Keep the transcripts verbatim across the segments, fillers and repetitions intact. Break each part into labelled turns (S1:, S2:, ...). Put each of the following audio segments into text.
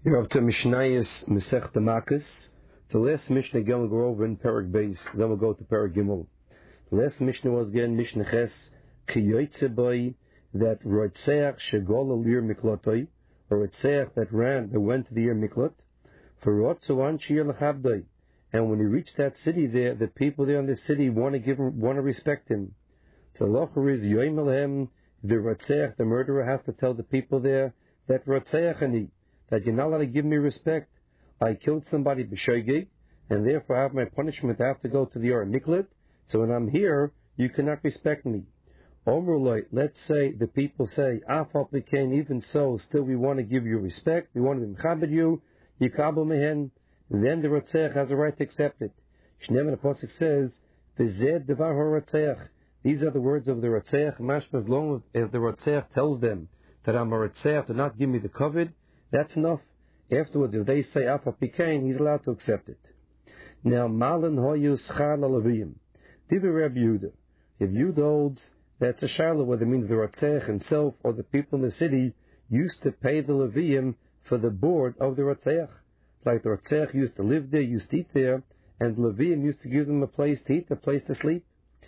S1: You're up to Mishnayos Masechta Makos. The last Mishnah again we'll go over in Perek Beis, then we'll go to Perek Gimel. The last Mishnah was again Mishnah Ches, Ki Yoytze Boi, that Rotzeach Shegol Al Yir Miklotoi, or Rotzeach that ran, that went to the Yir Miklot, for Rotzuan Shir L'Chabdoi. And when he reached that city there, the people there in the city want to give him, want to respect him. So Locher is Yoim Elhem, the Rotzeach, the murderer, has to tell the people there that Rotzeach Ani, that you're not allowed to give me respect. I killed somebody b'shoigeg, and therefore I have my punishment. I have to go to the Yir Miklat. So when I'm here, you cannot respect me. Omruloi, let's say the people say, Afal Pekain, even so, still we want to give you respect. We want to mechabed you. Yikabel mehen. Then the Rotzeach has a right to accept it. Shneim the Pasuk says, V'zed devar ha-Rotzeach. These are the words of the Rotzeach. Mashma, as long as the Rotzeach tells them that I'm a Rotzeach, do not give me the covet, that's enough. Afterwards, if they say Afa Pekain, he's allowed to accept it. Now, Malin Hoyu Schar Laviyim. Diva Reb Yehuda. If Yehuda holds that's a Shiloh, whether it means the Rotzeach himself or the people in the city used to pay the Leviyim for the board of the Rotzeach. Like the Rotzeach used to live there, used to eat there, and the Leviyim used to give them a place to eat, a place to sleep.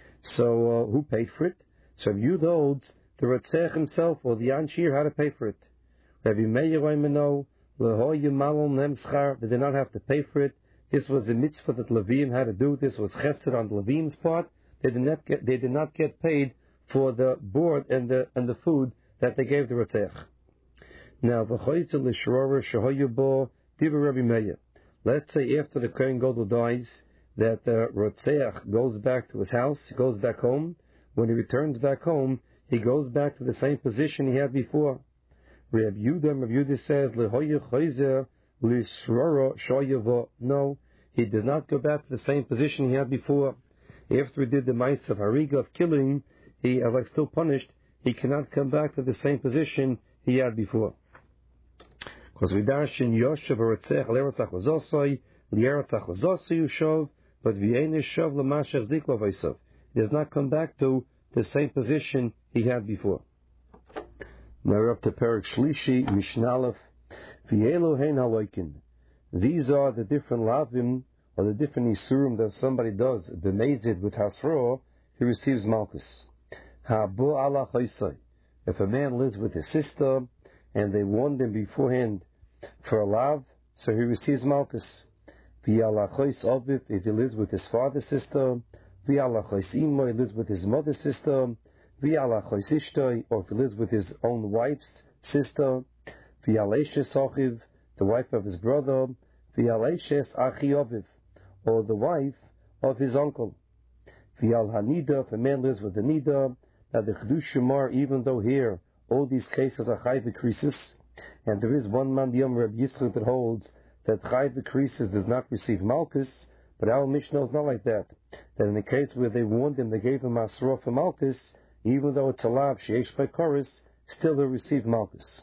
S1: So, uh, who paid for it? So if Yehuda holds the Rotzeach himself or the Anshir had to pay for it. Rabbi Meir Oimeno, Lehoy Malon Nem Schar, they did not have to pay for it. This was a mitzvah that Levim had to do. This was chesed on the Levim's part. They did not get, they did not get paid for the board and the and the food that they gave the Rotzeach. Now, v'choytze l'shrora shehoyu bo diva Rabbi Meir. Let's say after the Kohen Gadol dies, that the Rotzeach goes back to his house, he goes back home. When he returns back home, he goes back to the same position he had before. Reb Yehuda, Reb Yehuda says, Lehoyu chayzer l'shrora shoyavo. No, he did not go back to the same position he had before. After he did the mice of hariga, of killing, he, as like still punished, he cannot come back to the same position he had before. Because we dash in Yoshev Rotzech L'Eretzach V'Zosoi L'Eretzach V'Zosoi Yushov, but V'Yein Yishov L'Masher Zikla V'Yisov. He does not come back to the same position he had before. Now we're up to Perek Shlishi, Mishnalef, V'Yelo Hein Haloikin. These are the different lavim, or the different isurim that somebody does, b'mezid with hasro, he receives malchus. Ha'bo ala chaysai. If a man lives with his sister, and they warned him beforehand for a lav, so he receives malchus. V'ala chays aviv, if he lives with his father's sister. V'ala chays imo, he lives with his mother's sister. V'ala chays ishtoi, or if he lives with his own wife's sister. V'ala eshes achiv, the wife of his brother. V'ala eshes achi aviv, or the wife of his uncle. V'al hanida, if a man lives with the nida. Now the Chedush Shemar, even though here all these cases are chai v'krisis, and there is one man, the Yom Reb Yitzchak, that holds that chai v'krisis does not receive malchus, but our Mishnah is not like that. That in the case where they warned him, they gave him asra for malchus, even though it's a lav sheyesh by chorus, still they receive malchus.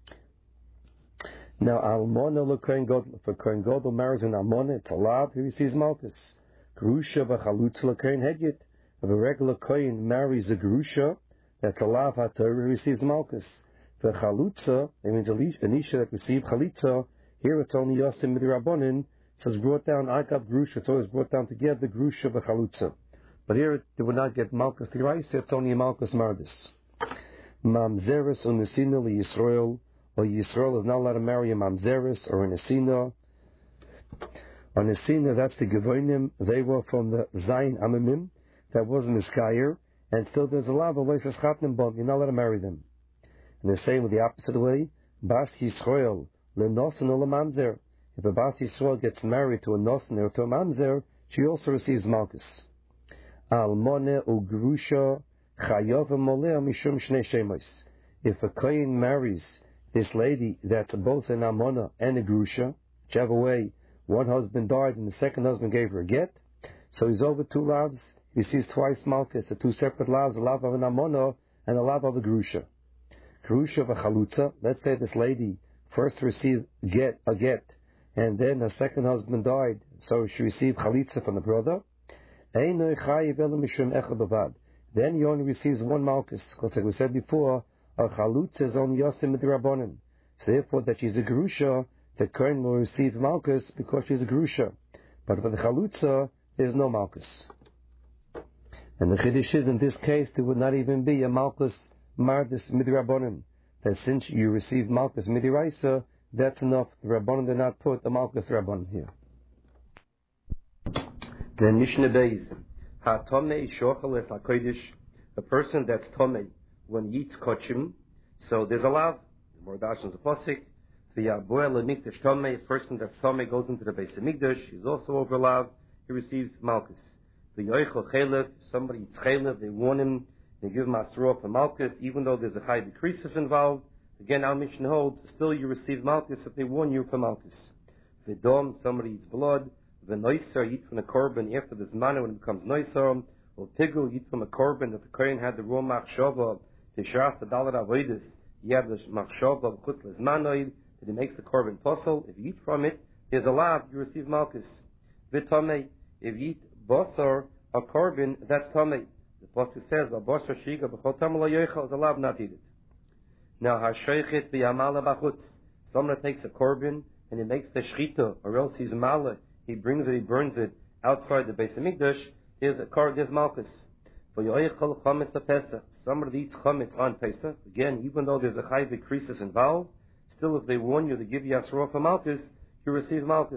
S1: Now almona l'kohen gadol, if a kohen gadol marries an almona, it's a lav, he receives malchus. Gerusha v'chalutz l'kohen hedyet. If a regular kohen marries a gerusha, that's a lav haTorah, he receives malchus. The chalutza, it means an isha that received chalitza. Here it's only yosim midrabanan, so it's brought down akab gerusha. It's always brought down together gerusha v'chalutza. But here they would not get malchus l'iraisa. It's only a malchus mardis. Mamzeres unesina liYisrael, or Yisrael is not allowed to marry a mamzeres or a nesina. A nesina, that's the gevonim. They were from the Zayin Amamim. That wasn't a skyer. And still there's a lav of Leisas Chatnim Bom, you're not allowed to marry them. And the same with the opposite way, Bas Yisrael, Lenosan or Mamzer. If a Bas Yisrael gets married to a Nosan or to a Mamzer, she also receives Malchus. Almone Ugrusha Chayov Moleh Mishum Shnei Shemos. If a Kohen marries this lady that's both an Almona and a Grusha, whichever way, one husband died and the second husband gave her a get, so he's over two lavs. He sees twice malchus, the two separate lavs, a lav of an amona and a lav of a grusha. Grusha v'chalutza, let's say this lady first received get, a get, and then her second husband died, so she received chalitza from the brother. Then he only receives one malchus, because like we said before, a chalutza is only yosim midrabanan. So therefore that she's a grusha, the Kohen will receive Malkus because she's a Grusha. But for the Chalutza, there's no Malkus. And the Chiddush is, in this case, there would not even be a Malkus Mardis Midrabanan. That since you receive Malkus Midiraisa, that's enough. The Rabbanan did not put the Malkus Rabbanan here. Then Mishnah Beis. Ha-tomei shochel es ha-kodesh. A person that's tomei when he eats kochim, so there's a lav. The Mordash is a posik. V'yaboel l'mikdash tomei. A person that's tomei goes into the Beis Hamikdash. He's also over lav. He receives Malkus. V'yoichel chelev. Somebody eats chelev. They warn him. They give him asra for Malkus, even though there's a high decreases involved. Again, our mission holds, still you receive Malkus if they warn you for Malkus. V'dom, somebody eats blood. V'noiser, eat from the korban after the zman when it becomes noiser. Or pigul, eat from a korban that the Kohen had the raw machshava, the sharas, the dalar avoidus. You have the machshava of chutz lezmanoid, that he makes the korban posel. If you eat from it, there's a lav, you receive Malkus. V'tomei, if you eat basar, a korban, that's tomei. The pasuk says, "Basar shiga b'chol tamar lo yochel," is a lav not eaten. Now, hashoichet v'yamala b'chutz. Someone takes a korban and he makes the shchita, or else he's mala. He brings it, he burns it outside the Beis Hamikdash. There's a kar, there's malchus. For yochel chametz Pesach. Somebody eats chametz on Pesach. Again, even though there's a chayv krisis involved, still if they warn you to give you asra for malchus, you receive malchus.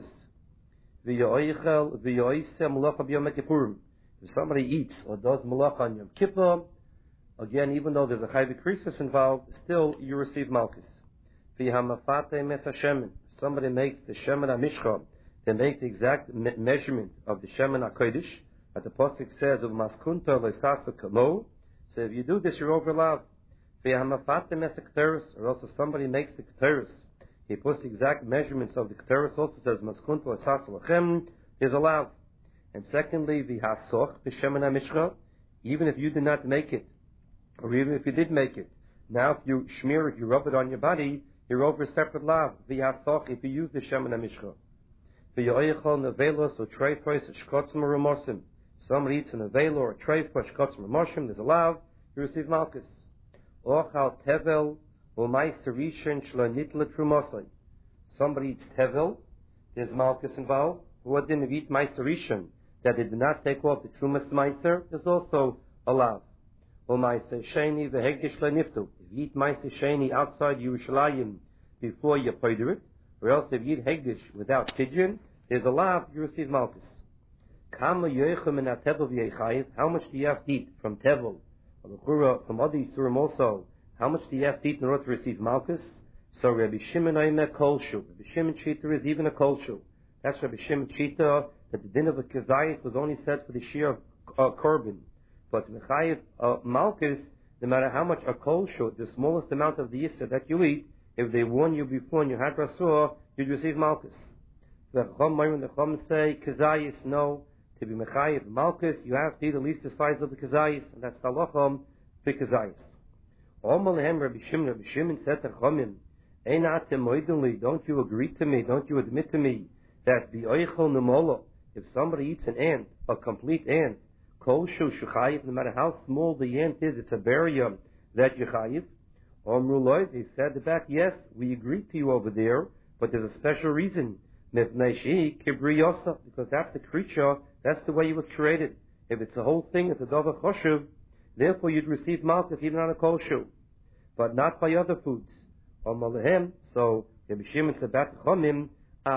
S1: V'yochel v'yoisem malacha b'yom kippurim. If somebody eats or does malacha on Yom Kippur, again, even though there's a chayv krisis involved, still you receive malchus. V'hamafate mes hashemen. Somebody makes the shemen hamishcha. They make the exact me- measurement of the shemen hakodesh. That the pasuk says of maskunta loisasa kamo. So if you do this, you're over lav. V'hamafate mes ketores, or also somebody makes the ketores. He puts the exact measurements of the ketores. Also says maskunta loisasa lachem. There's a lav. And secondly, v'hasoch b'shemen hamishcha. Even if you did not make it, or even if you did make it, now if you smear it, you rub it on your body, you're over a separate lav. V'hasoch, if you use the shemen hamishcha. V'yoichol nevelos or treifos shkotzim or remosim. Somebody eats an avelo or a treifos shkotzim or remosim. There's a lav. You receive malchus. Ochal tevel or meister rishon shlo nitla trumosai. Somebody eats tevel. There's malchus involved. What didn't eat meister rishon that they did not take off the trumas meister? There's also a lav. Or meister sheni v'hegdish shlo niftu. If you eat meister sheni outside Yerushalayim before you payder it, or else if you eat hegdish without pidyon, there's a lav, you receive malchus. How much do you have to eat from tevel, or from other yisurim also? How much do you have to eat in order to receive malchus? So Rabbi Shimon oimer kolshu. Rabbi Shimon Chita is even a kolshu. That's Rabbi Shimon Chita, that the din of a kezayis was only set for the shear of uh, korban. But mechayev uh, malchus, no matter how much a kolshu, the smallest amount of the yisr that you eat, if they warn you before and you had rasur, you'd receive malchus. The Chum, the Chum say, Kazayis, no, to be Mechayev Malchus, you have to eat at least the size of the Kazayis, and that's Talacham, the Kazayis. Omalehem Rabbi Shimon, Rabbi Shimon said to Chumim, Einatem Moidunli, don't you agree to me, don't you admit to me, that the Oichel Nemola, if somebody eats an ant, a complete ant, Kol Shu Shuchayiv, no matter how small the ant is, it's a barrier that Yechayiv. Omruloi, they said back, yes, we agree to you over there, but there's a special reason. Because that's the creature, that's the way he was created. If it's the whole thing, it's a davar choshev, therefore you'd receive malchus even on a kol shu, but not by other foods. So Rabbi Shimon said back to Chomim,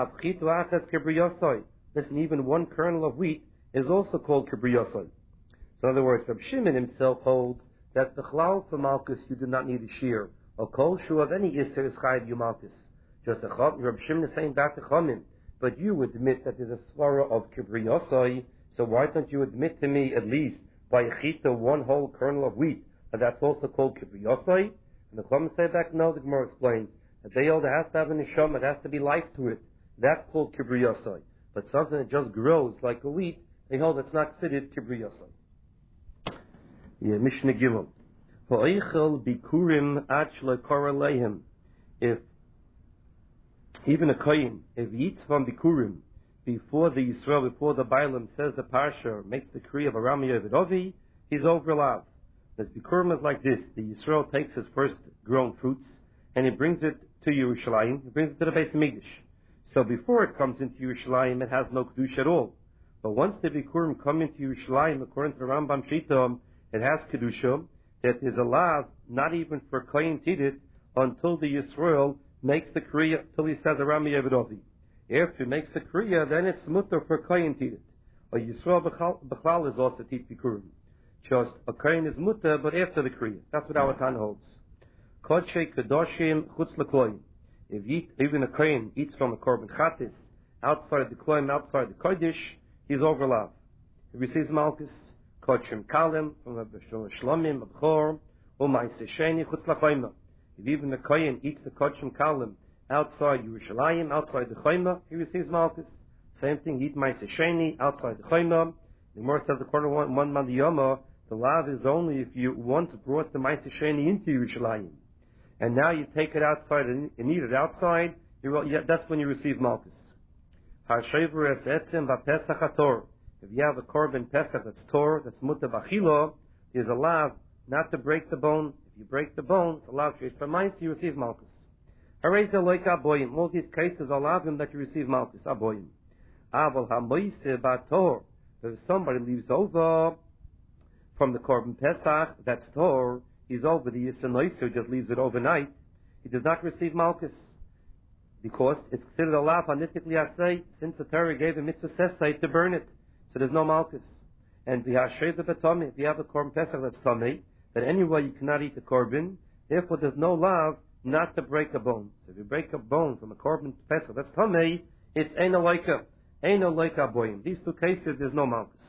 S1: listen, even one kernel of wheat is also called kibriyosai. So in other words, Rabbi Shimon himself holds that the chlal for malchus you do not need a shear. A kol shu of any yisr is chayiv you malchus. Just a chom, Rabbi Shimon is saying back to Chomim, but you admit that there's a svara of kibriyosai, so why don't you admit to me at least by a chita one whole kernel of wheat, and that's also called kibriyosai? And the Chomim say back, no, the Gemara explains that they hold it has to have a neshama, it has to be life to it. That's called kibriyosai. But something that just grows like a wheat, they hold it's not considered kibriyosai. Yeah, Mishnah Gimel. Ha'oichel bikurim ad shelo kora leihem. If even a kohen, if he eats from bikurim before the Yisrael, before the Bailam says the Parsha, makes the decree of Aram Yovid Ovi, he's over lav. The bikurim is like this: the Yisrael takes his first grown fruits and he brings it to Yerushalayim. He brings it to the Beis Hamikdash. So before it comes into Yerushalayim, it has no Kedusha at all. But once the Bikurim come into Yerushalayim, according to the Rambam Shita, it has Kedusha, that is allowed not even for Kohen Tidit until the Yisrael makes the Kriya, till he says Arami Yevidovi. After he makes the Kriya, then it's mutter for Kohen Tidit. A Yisrael Bechal is also Tit Bikurim. Just a Kohen is mutter, but after the Kriya. That's what our Tan holds. Kodshe Kedoshim Chutz L'Kloim. If eat, even a Kohen eats from a Korban Chatis, outside the Kloim, outside the Kodesh, he's overlapped. If he receives Malchus, Kodshim Kalim, from a Shlomim, a Bchor, or Maise Sheni Chutz L'Choyma. If even the Kohen eats the Kodshim Kalim outside Yerushalayim, outside the Choyma, he receives Malchus. Same thing, eat Maise Sheni outside the Choyma. The Gemara says, according to one, one Mandiyama, the lav is only if you once brought the Maise Sheni into Yerushalayim, and now you take it outside and, and eat it outside, you, yeah, that's when you receive Malchus. If you have a Korban Pesach that's Tor, that's Mutter B'Achilo, there's a lav not to break the bone. If you break the bone, it's a lav Sheish B'Mais, you receive Malchus. Harei Loik Aboyim. All these cases are lavim that you receive Malchus, Aboyim. Aval HaMoise B'Tor. If somebody leaves over from the Korban Pesach, that's Tor, he's over the Yisanois, who just leaves it overnight, he does not receive Malchus. Because it's considered a lav hanitikli asay, since the Torah gave him mitzvah sesay to burn it. So there's no Malchus. And the Hashay the Batami, if you have a Korban Pesach that's Tami, that anyway you cannot eat the Korban, therefore there's no lav not to break a bone. So if you break a bone from a Korban Pesach that's Tami, it's Ein Aloika. Ein Aloika Boyim. These two cases, there's no Malchus.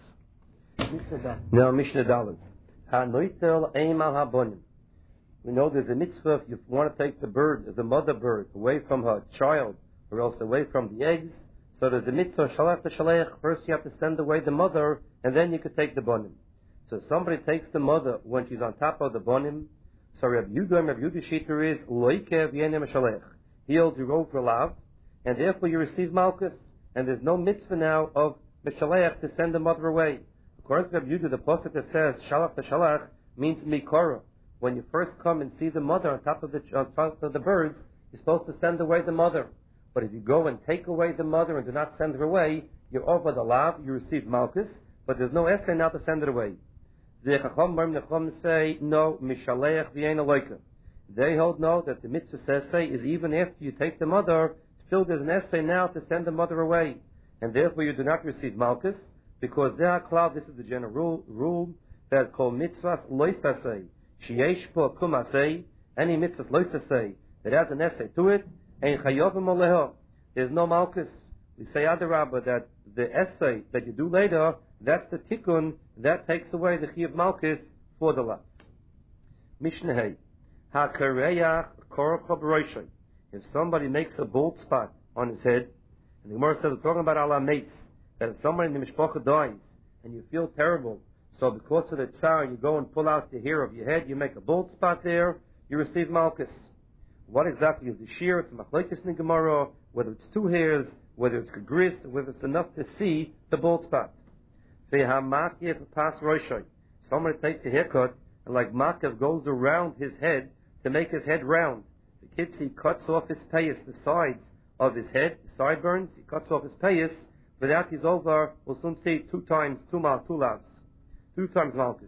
S1: Now, Mishnah Dalet. HaNoitel Eimal HaBonim. We know there's a mitzvah if you want to take the bird, the mother bird, away from her child, or else away from the eggs. So there's a mitzvah, shalach t'shalech. First you have to send away the mother, and then you can take the bonim. So if somebody takes the mother when she's on top of the bonim, so Rabbi Yudam, Rabbi Yudah Shiter is, loike v'yenem shalech. He holds you over lav, and therefore you receive malchus, and there's no mitzvah now of mishalech to send the mother away. According to Rabbi Yudah, the pasuk that says, shalach t'shalech, means mikora. When you first come and see the mother on top of the, on top of the birds, you're supposed to send away the mother. But if you go and take away the mother and do not send her away, you're over the lav, you receive malchus, but there's no essay now to send it away. The Chacham say, no, mishalech v'yein aloika. They hold no, that the mitzvah essay is even after you take the mother, still there's an essay now to send the mother away. And therefore you do not receive malchus, because they are cloud, this is the general rule, rule that called mitzvahs loisasei. Sheyesh po kumasei, any mitzvahs loisasei, that has an essay to it, ein chayovim aleho. There's no malchus. We say adarabba that the essay that you do later, that's the tikkun, that takes away the chiyuv malchus for the lav. Mishnah Hey. HaKareyach korach b'roshoi. If somebody makes a bald spot on his head, and the Gemara says, we're talking about ala mates, that if somebody in the mishpacha dies, and you feel terrible, so because of the tsar, you go and pull out the hair of your head, you make a bald spot there, you receive malchus. What exactly is the shear? It's a machlekes in Gemara, whether it's two hairs, whether it's gris, whether it's enough to see the bald spot. Somebody takes a haircut, and like Makav goes around his head to make his head round. The kids, he cuts off his payas, the sides of his head, the sideburns, he cuts off his payas, without he's over, we'll soon see two times, two mal, two lavs. Two times malchus.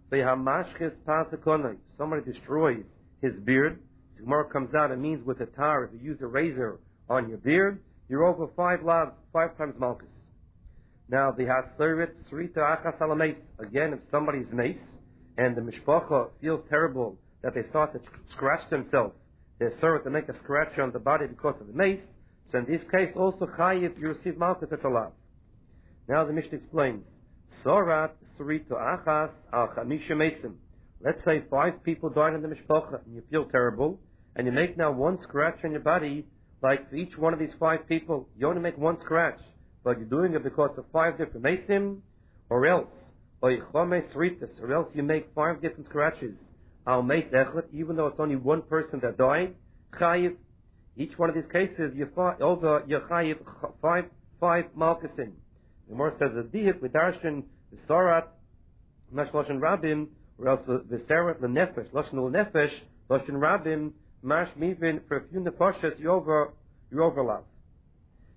S1: Somebody destroys his beard. The Gemara comes out, it means with a tar, if you use a razor on your beard, you're over five lavs, five times malchus. Now, the haseret srita achas alameis. Again, if somebody's mace, and the mishpacha feels terrible that they start to scratch themselves, they're served to make a scratch on the body because of the mace, so in this case, also chayiv, you receive malchus, it's a lav. Now the Mishnah explains, Sorat srita achas al chamisha mesim. Let's say five people died in the mishpacha, and you feel terrible, and you make now one scratch on your body, like for each one of these five people, you only make one scratch, but you're doing it because of five different mesim, or else, or or else you make five different scratches, al meis echlet, even though it's only one person that died, chayiv. Each one of these cases, you over your chayiv five five malchusim. The Gemara says a dihik with darshan v'sarat mash loshen rabim, or else v'sarat l'nefesh loshen l'nefesh loshen rabim mash mivin for a few nefashas you over you overlap.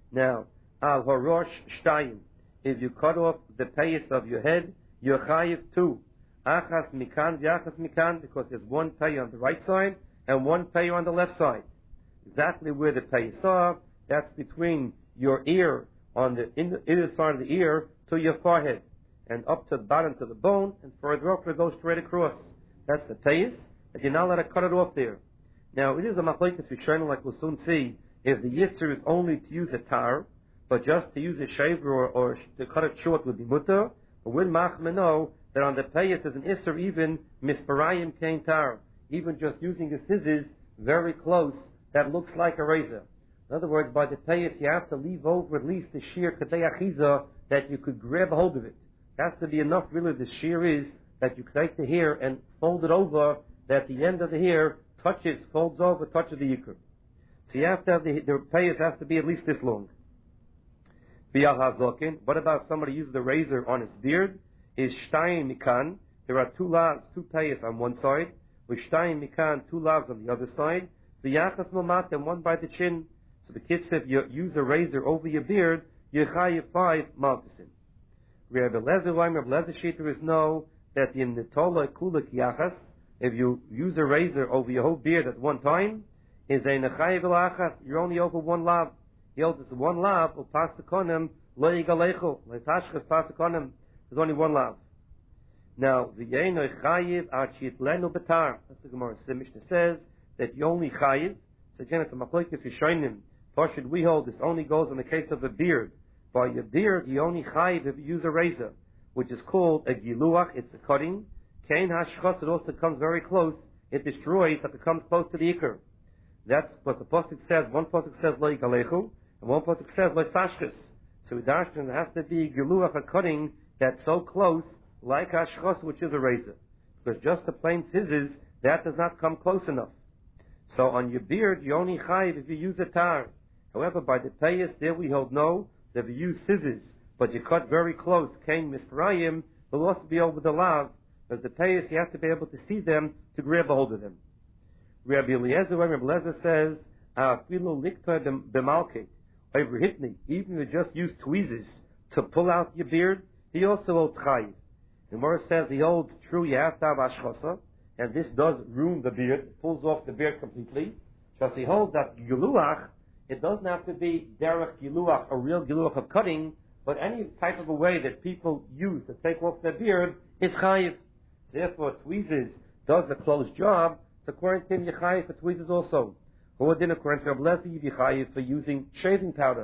S1: Now, al harosh shtayim. If you cut off the payas of your head, you're chayiv too. Achas mikan v'achas mikan, because there's one pay on the right side and one pay on the left side. Exactly where the payas are, that's between your ear, on the inner side of the ear, to your forehead, and up to the bottom to the bone, and further up it goes straight across. That's the payas, and you're not allowed to cut it off there. Now, it is a machlokes Rishonim, like we'll soon see, if the yisr is only to use a tar, but just to use a shaver or, or to cut it short would be mutter, but we'll machmir know that on the payas there's an isser even misparayim kain tar, even just using the scissors very close, that looks like a razor. In other words, by the payas you have to leave over at least the shear kadei achiza, that you could grab a hold of it. It has to be enough really the shear is that you take the hair and fold it over, that the end of the hair touches, folds over, touches the yikr. So you have to have the, the payas has to be at least this long. What about if somebody uses the razor on his beard? Is shtayim mikan. There are two lavs, two payas on one side, with shtayim mikan, two lavs on the other side. V'yachas mamat, and one by the chin. So the kid said, if you use a razor over your beard, you chayiv five malkusim. Rabbi Lezer, Rabbi Lezer Shiter is no, that in the tola kulak yachas, if you use a razor over your whole beard at one time, is a nechayiv elachas, you're only over one lav. He holds this one lav, or pasakonim, lo yigalechu, letashchas pasakonim. There's only one lav. Now, v'yeino chayiv archit lenu betar. That's the Gemara. The Mishnah says that you only chayiv. So again, it's a machlokes Rishonim. Or should we hold this only goes in the case of a beard. By your beard, you only chayiv if you use a razor, which is called a giluach. It's a cutting. Kain hashchos, it also comes very close. It destroys, but it comes close to the ikr. That's what the pasuk says. One pasuk says lo yigalechu, and one pasuk says lo sashkes. So we darshan there has to be giluach, a cutting that's so close, like hashchos, which is a razor. Because just the plain scissors, that does not come close enough. So on your beard, you only chayiv if you use a tar. However, by the payas, there we hold no, that if you use scissors, but you cut very close, kain misparayim, will also be over the lav. As the payas, you have to be able to see them to grab a hold of them. Rabbi Eliezer, Rabbi Eliezer says, "Afilu likta b'malket, overhitni." Even if you just use tweezers to pull out your beard, he also holds chayiv. The Gemara says he holds true. You have to have ashchosa, and this does ruin the beard. It pulls off the beard completely. Just he holds that giluach. It doesn't have to be derech giluach, a real giluach of cutting, but any type of a way that people use to take off their beard is chayiv. Therefore, tweezers does a close job. So according to him, you chayiv for tweezers also. Or then according to Rabbi Lezer, you chayiv for using shaving powder.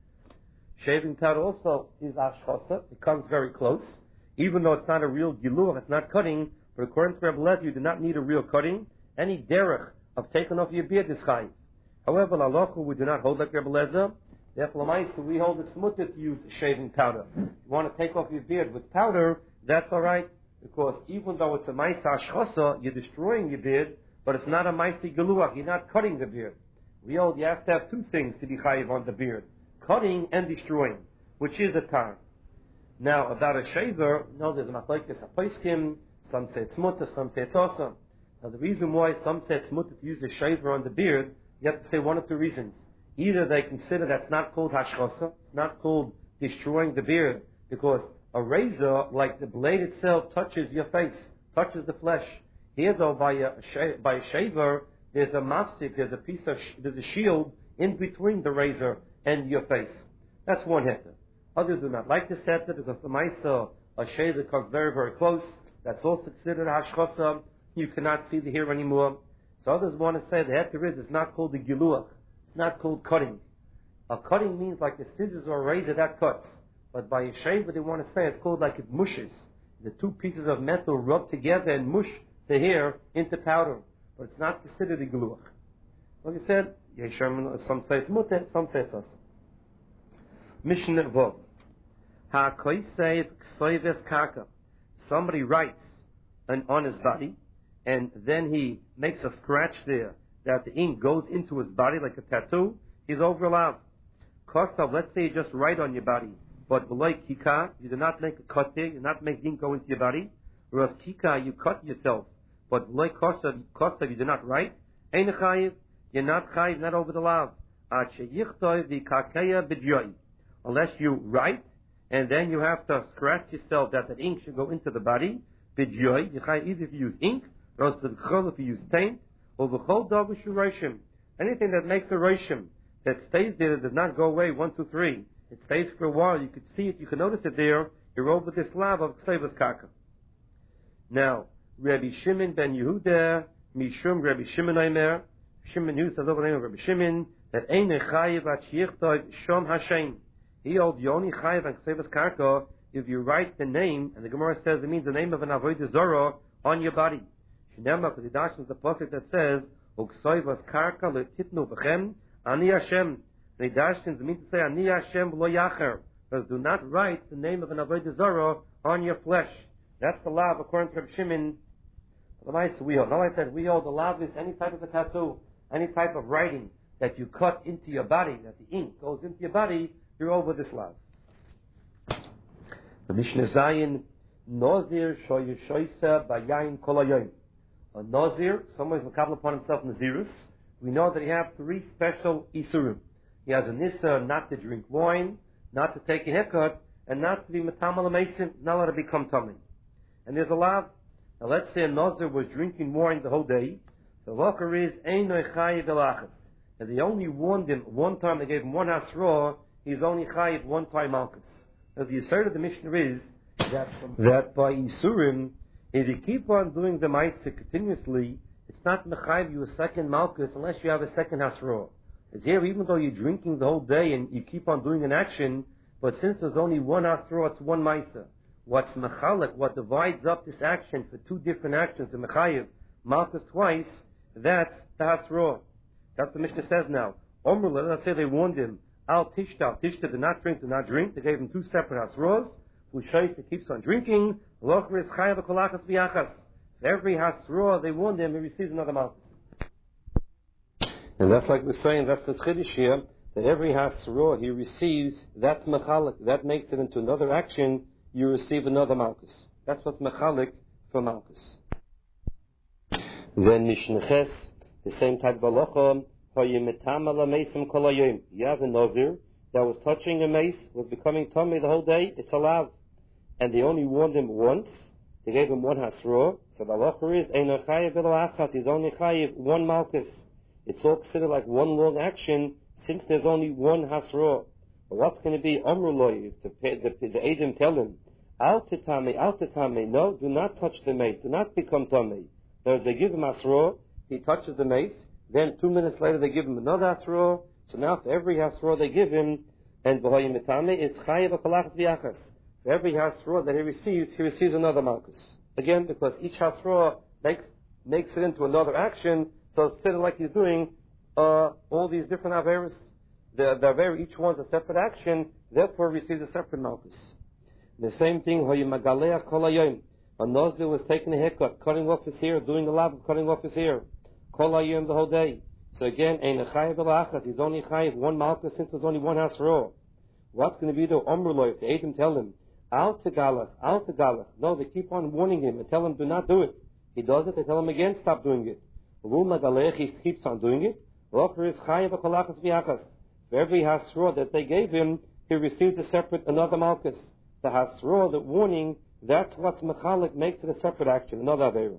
S1: Shaving powder also is ashchosa. It comes very close, even though it's not a real giluach, it's not cutting. But according to Rabbi Lezer, you do not need a real cutting. Any derech of taking off your beard is chayiv. However, l'alochu, we do not hold like Rabbi Lezer. Therefore, l'maisa, we hold it's mutter to use shaving powder. If you want to take off your beard with powder, that's all right, because even though it's a ma'isa ashchosa, you're destroying your beard, but it's not a ma'isa geluach. You're not cutting the beard. We hold you have to have two things to be chayiv on the beard: cutting and destroying, which is a tar. Now, about a shaver, no, there's a machlokes a poskim. Some say it's mutter, some say it's awesome. Now, the reason why some say it's mutter to use a shaver on the beard, you have to say one of two reasons. Either they consider that's not called hashchosa, it's not called destroying the beard, because a razor, like the blade itself, touches your face, touches the flesh. Here, though, by a, by a shaver, there's a mafsik, there's a piece of, sh- there's a shield in between the razor and your face. That's one heter. Others do not like this heter because the maisa, a shaver comes very, very close. That's also considered hashchosa. You cannot see the hair anymore. So others want to say the heter is, it's not called the giluach. It's not called cutting. A cutting means like the scissors or a razor that cuts. But by a shaver, they want to say it's called like it mushes. The two pieces of metal rub together and mush the hair into powder. But it's not considered a giluach. Like I said, some say it's mutter, some say it's awesome. Mishnah Vov. Ha-koisev ksoives kaka. Somebody writes an, on his body, and then he makes a scratch there that the ink goes into his body like a tattoo. He's over allowed. Kostav, let's say you just write on your body, but below kika, you do not make a cut there, you do not make ink go into your body. Whereas kika, you cut yourself, but below kostav, kostav, you do not write. Ein chayiv, you're not chayiv, not over the lav. unless you write, and then you have to scratch yourself that the ink should go into the body. B'dyoy, either if you use ink, or else if you use paint, or v'chol davar shu roshim. Anything that makes a roshim, that stays there, that does not go away, one, two, three. It stays for a while, you could see it, you can notice it there, you're over this lav of ksevas karka. Now, Rabbi Shimon ben Yehuda, Mishum Rabbi Shimon Aimer, Shimon Yehuda says over the name of Rabbi Shimon, that Ein Chayiv at Shichtoy Shom Hashem. He holds you only Chayiv and ksevas karka if you write the name, and the Gemara says it means the name of an avodah zorah on your body. Shnema, because the Dash is the pasuk that says, Uksevas karka letitnu b'chem ani Hashem. The Dash means to say ani Hashem lo yacher. Because do not write the name of an avodah zorah on your flesh. That's the law according to Rabbi Shimon. We hold. Not like that. We hold the law is any type of a tattoo, any type of writing that you cut into your body, that the ink goes into your body, you're over this law. The Mishnah Zayin, Nozir shoyushoysa bayayin kolayoyim. A Nozir, someone is makabel upon himself Nazirus. We know that he has three special isurim. He has a nissa not to drink wine, not to take a haircut, and not to be metamal mason, not allowed to become tummy. And there's a law. Now let's say a Nazir was drinking wine the whole day. The locker is Einoy Chayiv Elachas. And they only warned him one time, they gave him one hasra, he's only Chayiv one time Malchus. Now the assert of the Mishnah is that, that by Isurim, if you keep on doing the Maisa continuously, it's not Mechayiv you a second Malchus unless you have a second hasra. It's here, even though you're drinking the whole day and you keep on doing an action, but since there's only one hasra, it's one Maisa. What's mechalik, what divides up this action for two different actions, the mechayiv, malchus twice, that's the hasra. That's what the Mishnah says now. Omrullah, let's say they warned him, al tishta, tishta, do not drink, do not drink. They gave him two separate hasras. Ushayis, he keeps on drinking. Locher is chayav kolachas v'yachas. For every hasra they warned him, he receives another malchus. And that's like we're saying, that's the chiddush here, that every hasra he receives, that's mechalik, that makes it into another action, you receive another malchus. That's what's mechalik for malchus. Then Mishneches, the same type of halacha, you have a Nazir that was touching a mace, was becoming tummy the whole day, it's allowed. And they only warned him once, they gave him one hasra, so the halacha is, Eino chayiv v'lo achat, he's only chayiv one malchus. It's all considered like one long action, since there's only one hasra. But what's going to be Amrullah if the, the, the Edom tell him, Al titame, al titame, no, do not touch the mace, do not become tummy. Now, they give him asra, he touches the mace, then two minutes later they give him another asra, so now for every asra they give him, and v'hoyim mitame is chayiv v'kolachas v'yachas. For every asra that he receives, he receives another malchus. Again, because each asra makes, makes it into another action, so it's sort of like he's doing uh, all these different averas. The, the aver, each one's a separate action, therefore receives a separate malchus. The same thing, Hoyimagaleach Kol Hayom. A Nazir was taking a haircut, cutting off his hair, doing the lab of cutting off his hair. Kol Hayom the whole day. So again, Ein Chayiv Elachas, he's only Chayiv one malchus since there's only one hasra. What's going to be the Omrullah if the Edom tell him, Al Tegalas, Al Tegalas. No, they keep on warning him and tell him, do not do it. He does it, they tell him again, stop doing it. Rumagaleach, he keeps on doing it. Locher is Chayiv Kolachas V'yachas. For every hasra that they gave him, he receives a separate, another malchus. The hasra, the warning, that's what's mechalik, makes it a separate action, another avera.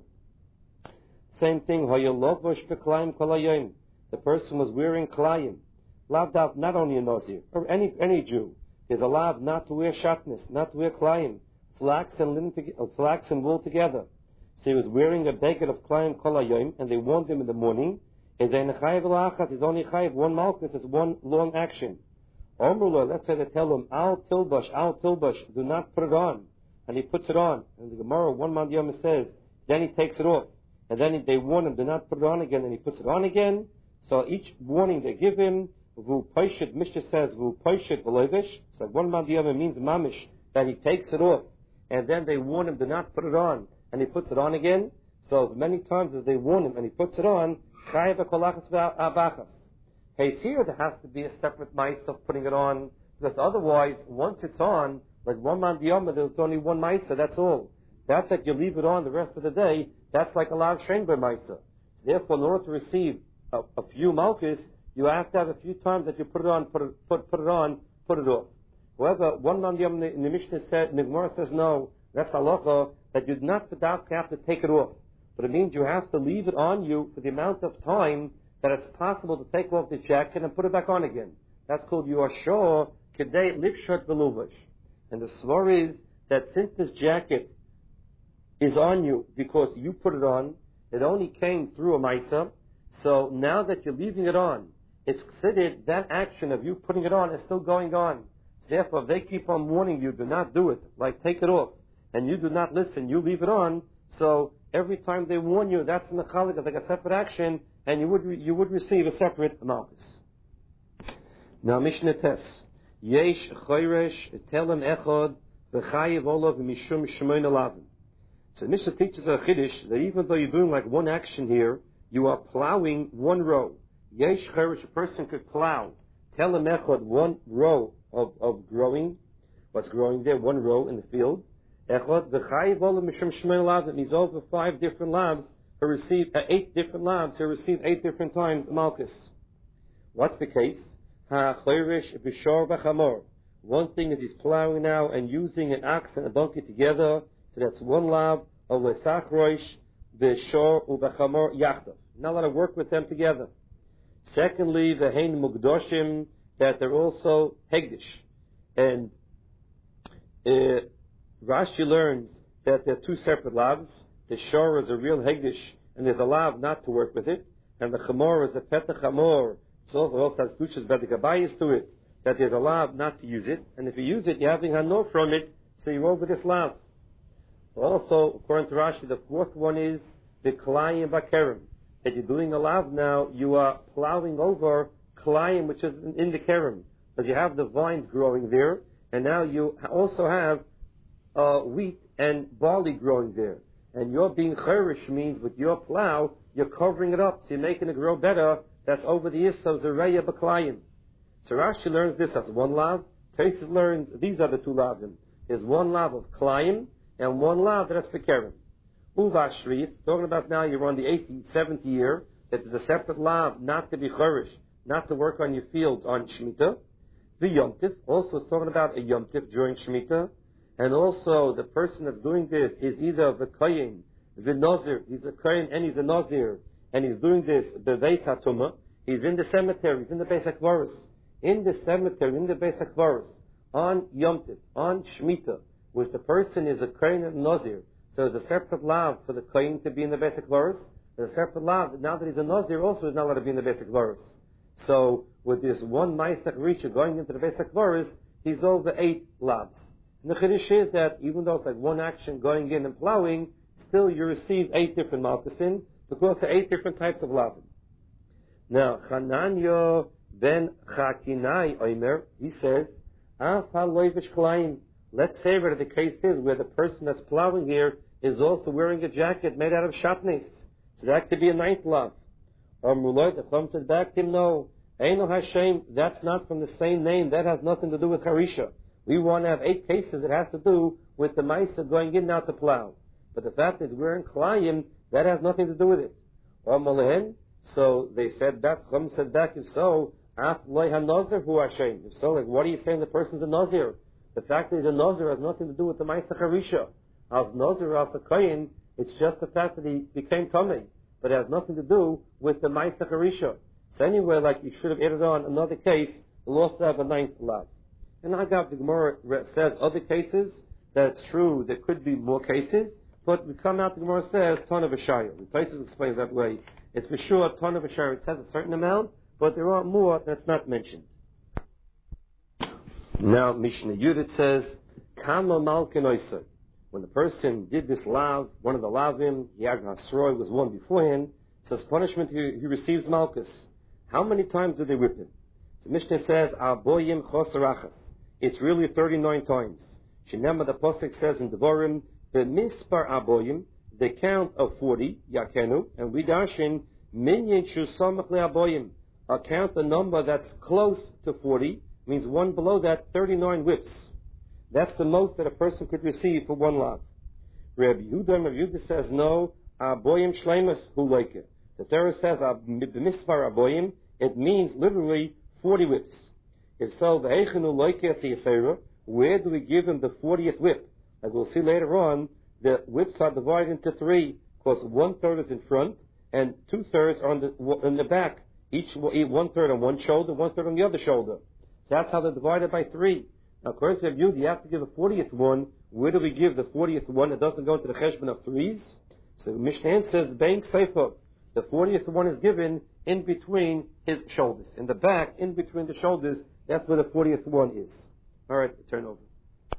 S1: Same thing, hayolovosh b'klayim kolayim. The person was wearing klayim. Lavdav, not only a Nazir, or any any Jew. There's a lav not to wear shatnez, not to wear klayim, flax and linen, to, flax and wool together. So he was wearing a beged of klayim kolayim, and they warned him in the morning, is ein chayiv l'achas, is only chayiv one malchus, is one long action. Omrullah, let's say they tell him, Al Tilbash, Al Tilbash, do not put it on. And he puts it on. And the Gemara, one man Yom says, then he takes it off. And then they warn him, do not put it on again, and he puts it on again. So each warning they give him, Vu Paishit, Mishnah says, Vu Paishit V'lovish. So one man Yom means mamish, that he takes it off. And then they warn him, do not put it on. And he puts it on again. So as many times as they warn him, and he puts it on, Chayiv Kolachas V'abachas. Hey, here there has to be a separate mice of putting it on, because otherwise, once it's on, like one man diyama, there's only one mice, that's all. That that you leave it on the rest of the day, that's like a lav shenber mice. Therefore, in order to receive a, a few malchus, You have to have a few times that you put it on, put it, put, put it on, put it off. However, one man in the, in the Mishnah said, the Gemara says no, that's halacha, that you do not have to take it off. But it means you have to leave it on you for the amount of time that it's possible to take off the jacket and put it back on again. That's called Yoshua Kedei Lifshot Veluvash. And the svar is that since this jacket is on you because you put it on, it only came through a Maisa, so now that you're leaving it on, it's considered that action of you putting it on is still going on. Therefore, if they keep on warning you, do not do it, like take it off, and you do not listen, you leave it on, so every time they warn you, that's in the chalik, like a separate action, and you would re- you would receive a separate malchus. Now, Mishnah Tes. Yesh choyresh telem echod v'chayev olav mishum shemoin alavim. So Mishnah teaches a chiddush that even though you're doing like one action here, you are plowing one row. Yesh choyresh, a person could plow. Telem echod, one row of, of growing, what's growing there, one row in the field. Echod v'chayev olav mishum shemoin alavim. He's over five different labs who receive uh, eight different labs who receive eight different times malchus. What's the case? Ha choyresh b'shor v'chamor. One thing is he's plowing now and using an ox and a donkey together, so that's one lab of lesach roish b'shor u'v'chamor yachdav. Not allowed to work with them together. Secondly, the hein mugdoshim, that they're also hegdish. And uh, Rashi learns that they're two separate labs. The shor is a real hegdish, and there's a lab not to work with it. And the chamor is a petach chamor. It also also has dushas bedikabayis to it, that there's a lab not to use it. And if you use it, you're having hanor from it, so you're over this lab. Also, according to Rashi, the fourth one is the klayim bakerim. That you're doing a lab now, you are plowing over klayim, which is in the kerem. Because you have the vines growing there, and now you also have uh, wheat and barley growing there. And you're being cherish means with your plow, you're covering it up, so you're making it grow better. That's over the Issa of Zereya B'Klayim. So Rashi learns this as one lav. Taisus learns, these are the two lavim. There's one lav of Klayim, and one lav that's Bekerim. Uva Shrif, talking about now you're on the eighth, seventh year, that there's a separate lav not to be cherish, not to work on your fields on Shemitah. The Yom Tif, also is talking about a Yom Tif during Shemitah. And also, the person that's doing this is either the Kohen, the Nazir, he's a Kohen and he's a Nazir, and he's doing this, Beveis HaTumah, he's in the cemetery, he's in the Beis HaKvaros, in the cemetery, in the Beis HaKvaros, on Yom Tif, on Shemitah, which the person is a Kohen and Nazir, so there's a separate lav for the Kohen to be in the Beis HaKvaros, there's a separate lav, now that he's a Nazir, also is not allowed to be in the Beis HaKvaros. So, with this one Maisach Risha going into the Beis HaKvaros, he's over eight lavs. And the Chiddush is that even though it's like one action going in and plowing, still you receive eight different malchusin because there are eight different types of lavim. Now, Chananya ben Chakinai Omer, he says, let's say that the case is where the person that's plowing here is also wearing a jacket made out of shatnes. So that could be a ninth lav. Or Mulot, the Chum says back to him, no, Eino Hashem, that's not from the same name, that has nothing to do with Harisha. We want to have eight cases that has to do with the Maisa going in now to plow. But the fact that we're in Klayim, that has nothing to do with it. Or Malehen, so they said back, Chum said back, if so, Af loy ha-nazir hu Hashem. If so, like, what are you saying the person's a Nazir? The fact that he's a Nazir has nothing to do with the Maisa Harisha. As Nazir, as a Kohen, it's just the fact that he became Tomei. But it has nothing to do with the Maisa Harisha. So anyway, like you should have added on another case, we'll also have a ninth lav. And Agav, the Gemara says other cases, that it's true, there could be more cases, but we come out, the Gemara says, ton of a shire. The places explain that way. It's for sure, a ton of a shire. It says a certain amount, but there are more that's not mentioned. Now, Mishnah Yudit says, Kama Malkin Oisai. When the person did this lav, one of the lavim, Yag Hasroi was one beforehand, so as punishment he, he receives malchus. How many times did they whip him? So Mishnah says, Aboyim Chosarachas. It's really thirty-nine times. Shinema, the Pasuk says in Devarim, the Mispar Aboyim, the count of forty, Yakenu, and we dashin, Minyan Shusamach Le Aboyim, a count the number that's close to forty, means one below that, thirty-nine whips. That's the most that a person could receive for one lav. Rabbi Yehuda, Rabbi Yehuda says, no, Aboyim Shleimus, who like it. The Torah says, Mispar Aboyim,
S2: it means literally forty whips. If so, the Eichenu Loike Siyasera, where do we give him the fortieth whip? As we'll see later on, the whips are divided into three, because one third is in front and two thirds are on the in the back. Each one third on one shoulder, one third on the other shoulder. That's how they're divided by three. Now, according to Yud, you have to give a fortieth one. Where do we give the fortieth one? It doesn't go into the cheshbon of threes. So the Mishnah says, Bank Sefer. The fortieth one is given in between his shoulders. In the back, in between the shoulders, that's where the fortieth one is. All right, turn over.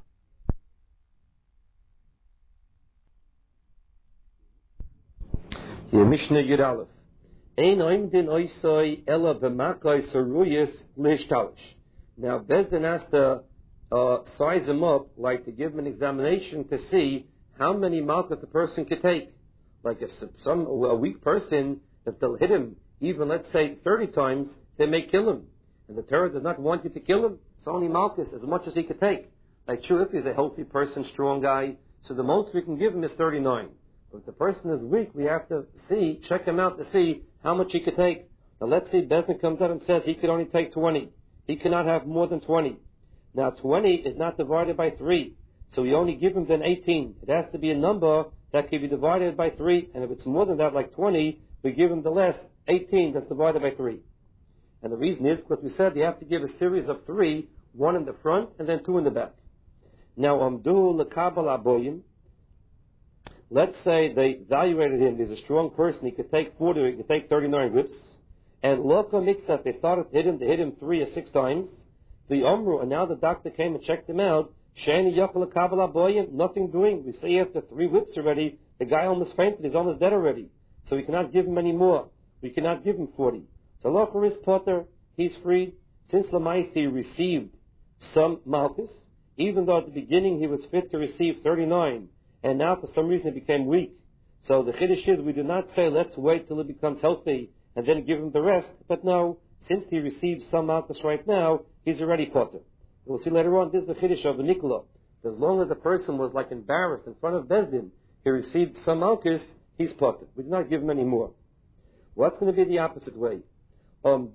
S2: Here, Mishnah Yud Aleph. Ein oimdin oisoi ela v'makoi saruyas lishtalish. Now, Bezdin has to uh, size him up, like to give him an examination to see how many malchus the person could take. Like a, some, a weak person, if they'll hit him, even let's say thirty times, they may kill him. And the Torah does not want you to kill him. It's only malchus, as much as he could take. Like, sure, if he's a healthy person, strong guy, so the most we can give him is thirty-nine. But if the person is weak, we have to see, check him out to see how much he could take. Now let's see, Bezdin comes out and says he could only take twenty. He cannot have more than twenty. Now twenty is not divided by three, so we only give him then eighteen. It has to be a number that can be divided by three, and if it's more than that, like twenty, we give him the less, eighteen, that's divided by three. And the reason is because we said you have to give a series of three, one in the front and then two in the back. Now, Amdu Lekabal Aboyim, let's say they evaluated him, he's a strong person, he could take forty, he could take thirty-nine whips, and Loka Mixat, they started to hit him, they hit him three or six times, the Omru, and now the doctor came and checked him out, Shani Yakal Lekabal Aboyim, nothing doing. We say after three whips already, the guy almost fainted, he's almost dead already, so we cannot give him any more. We cannot give him forty. So Loka is Potter, he's freed. Since Lamais he received some malchus, even though at the beginning he was fit to receive thirty-nine, and now for some reason he became weak. So the chiddush is we do not say let's wait till he becomes healthy and then give him the rest, but no, since he receives some malchus right now, he's already Potter. We'll see later on, this is the chiddush of the Nikola. As long as the person was like embarrassed in front of Bezdin, he received some malchus, he's Potter. We do not give him any more. What's going to be the opposite way? Um,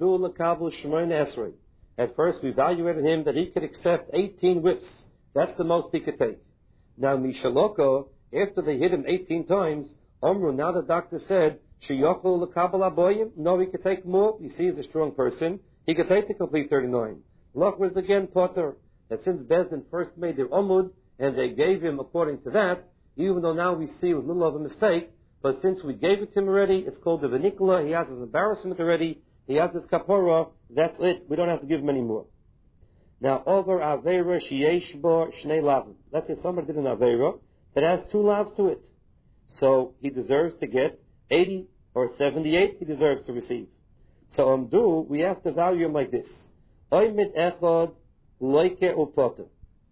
S2: At first we evaluated him that he could accept eighteen whips. That's the most he could take. Now Mishaloko, after they hit him eighteen times, Omru, now the doctor said, Sheyachol lekabel aboyim, no, he could take more. You see, he's a strong person. He could take the complete thirty-nine. Loch was again Potter, that since Bezdin first made their omud, and they gave him according to that, even though now we see it was a little of a mistake, but since we gave it to him already, it's called the Vinikula, he has his embarrassment already, he has his kapora, that's it, we don't have to give him any more. Now, over Aveira Sheyesh Bo Shnei Lavim. Let's say somebody did an Aveira that has two lavs to it. So he deserves to get eighty or seventy-eight, he deserves to receive. So Amdu, we have to value him like this. Oymid Echad Loike Upoter.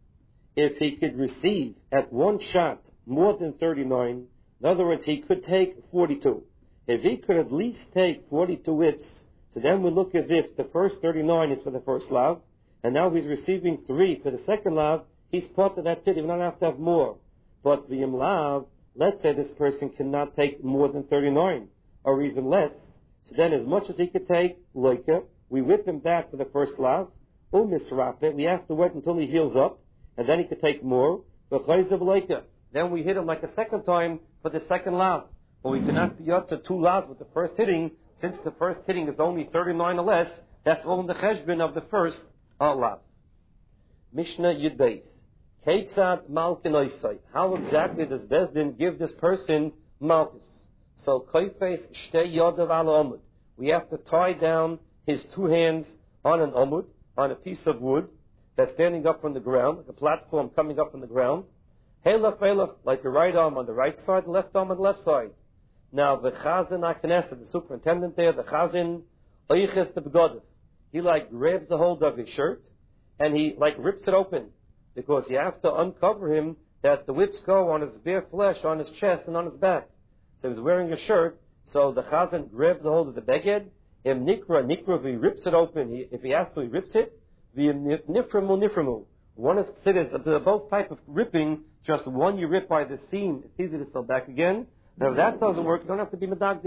S2: If he could receive at one shot more than thirty-nine, in other words, he could take forty-two. If he could at least take forty-two whips, so then we look as if the first thirty-nine is for the first lav, and now he's receiving three for the second lav, he's part of that city, he don't have to have more. But the lav, let's say this person cannot take more than thirty-nine, or even less, so then as much as he could take, loika, we whip him back for the first lav, umisrape, we have to wait until he heals up, and then he could take more, but then we hit him like a second time for the second lav. But we cannot be up to two lavs with the first hitting, since the first hitting is only thirty-nine or less, that's all in the cheshbon of the first uh, lav. Mishnah Yud Beis. Keitzad malkin oisai. How exactly does Bezdin give this person malchus? So, koifes shtei yodav ala omud. We have to tie down his two hands on an omud, on a piece of wood that's standing up from the ground, like a platform coming up from the ground. Helach helach, like the right arm on the right side, the left arm on the left side. Now, the chazan HaKnesset, the superintendent there, the chazan, oiches the begodav. He like grabs a hold of his shirt, and he like rips it open, because you have to uncover him that the whips go on his bare flesh, on his chest, and on his back. So he's wearing a shirt, so the chazan grabs a hold of the beged, im nikra, nikra, he rips it open, he, if he has to, he rips it, v'im niframu, niframu. One is considered, they're both type of ripping, just one you rip by the seam, it's easy to sew back again. Now if that doesn't work, you don't have to be medagdik.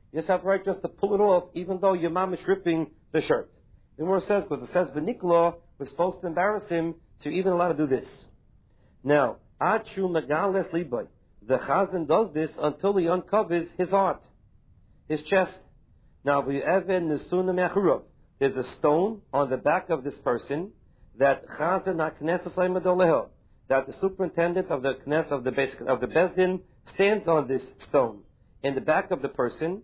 S2: You just have the right just to pull it off, even though your mom is ripping the shirt. The Gemara says, because it says Benikla was supposed to embarrass him, so you're even allowed to do this. Now, Achu Megales Libai. The Chazan does this until he uncovers his heart, his chest. Now, there's a stone on the back of this person that Chazan that the superintendent of the Knesset of the basic, of the Bezdin stands on this stone in the back of the person.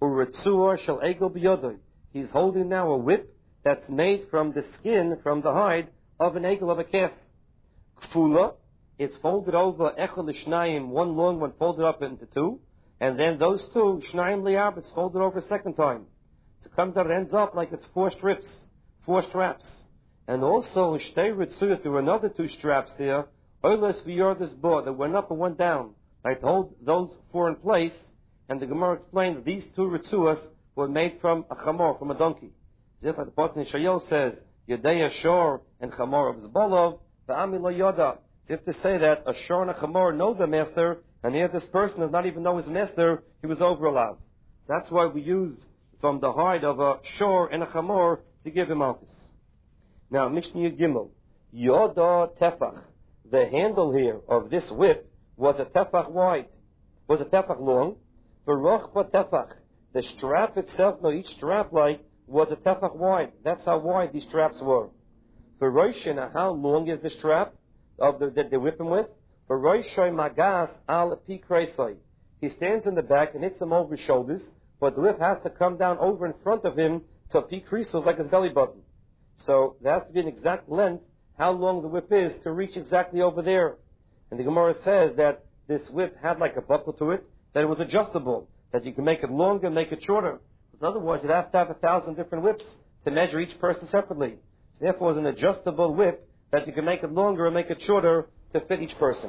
S2: He's holding now a whip that's made from the skin, from the hide of an egel of a calf. Kfula, it's folded over echel l'shnayim, one long one folded up into two, and then those two, shnayim li'ab, it's folded over a second time. So it comes out, it ends up like it's four strips, four straps. And also, shtei ritzuyas, there were another two straps there, oilas v'yordas bo, that went up and went down. Right, to hold those four in place, and the Gemara explains these two ritzuyas were made from a chamor, from a donkey. Just like the person in Shayol says, Yedei Ashor and Chamor of Zbolov, V'ami lo yoda. As if to say that a shor and a chamor know the master, and here this person does not even know his master, he was over allowed. That's why we use from the hide of a shor and a chamor to give him malchus. Now, Mishnah Gimel, Yoda Tefach. The handle here of this whip was a tefach wide, was a tefach long. V'rochba tefach. The strap itself, no, each strap like was a tefach wide. That's how wide these straps were. For Roshina, how long is the strap of the, that they whip him with? For Roshay Magas al Pi Kreisai. He stands in the back and hits him over his shoulders, but the whip has to come down over in front of him to Pi Kreisai, like his belly button. So there has to be an exact length, how long the whip is, to reach exactly over there. And the Gemara says that this whip had like a buckle to it, that it was adjustable, that you can make it longer, make it shorter. Because otherwise you'd have to have a thousand different whips to measure each person separately. So therefore it was an adjustable whip that you can make it longer and make it shorter to fit each person.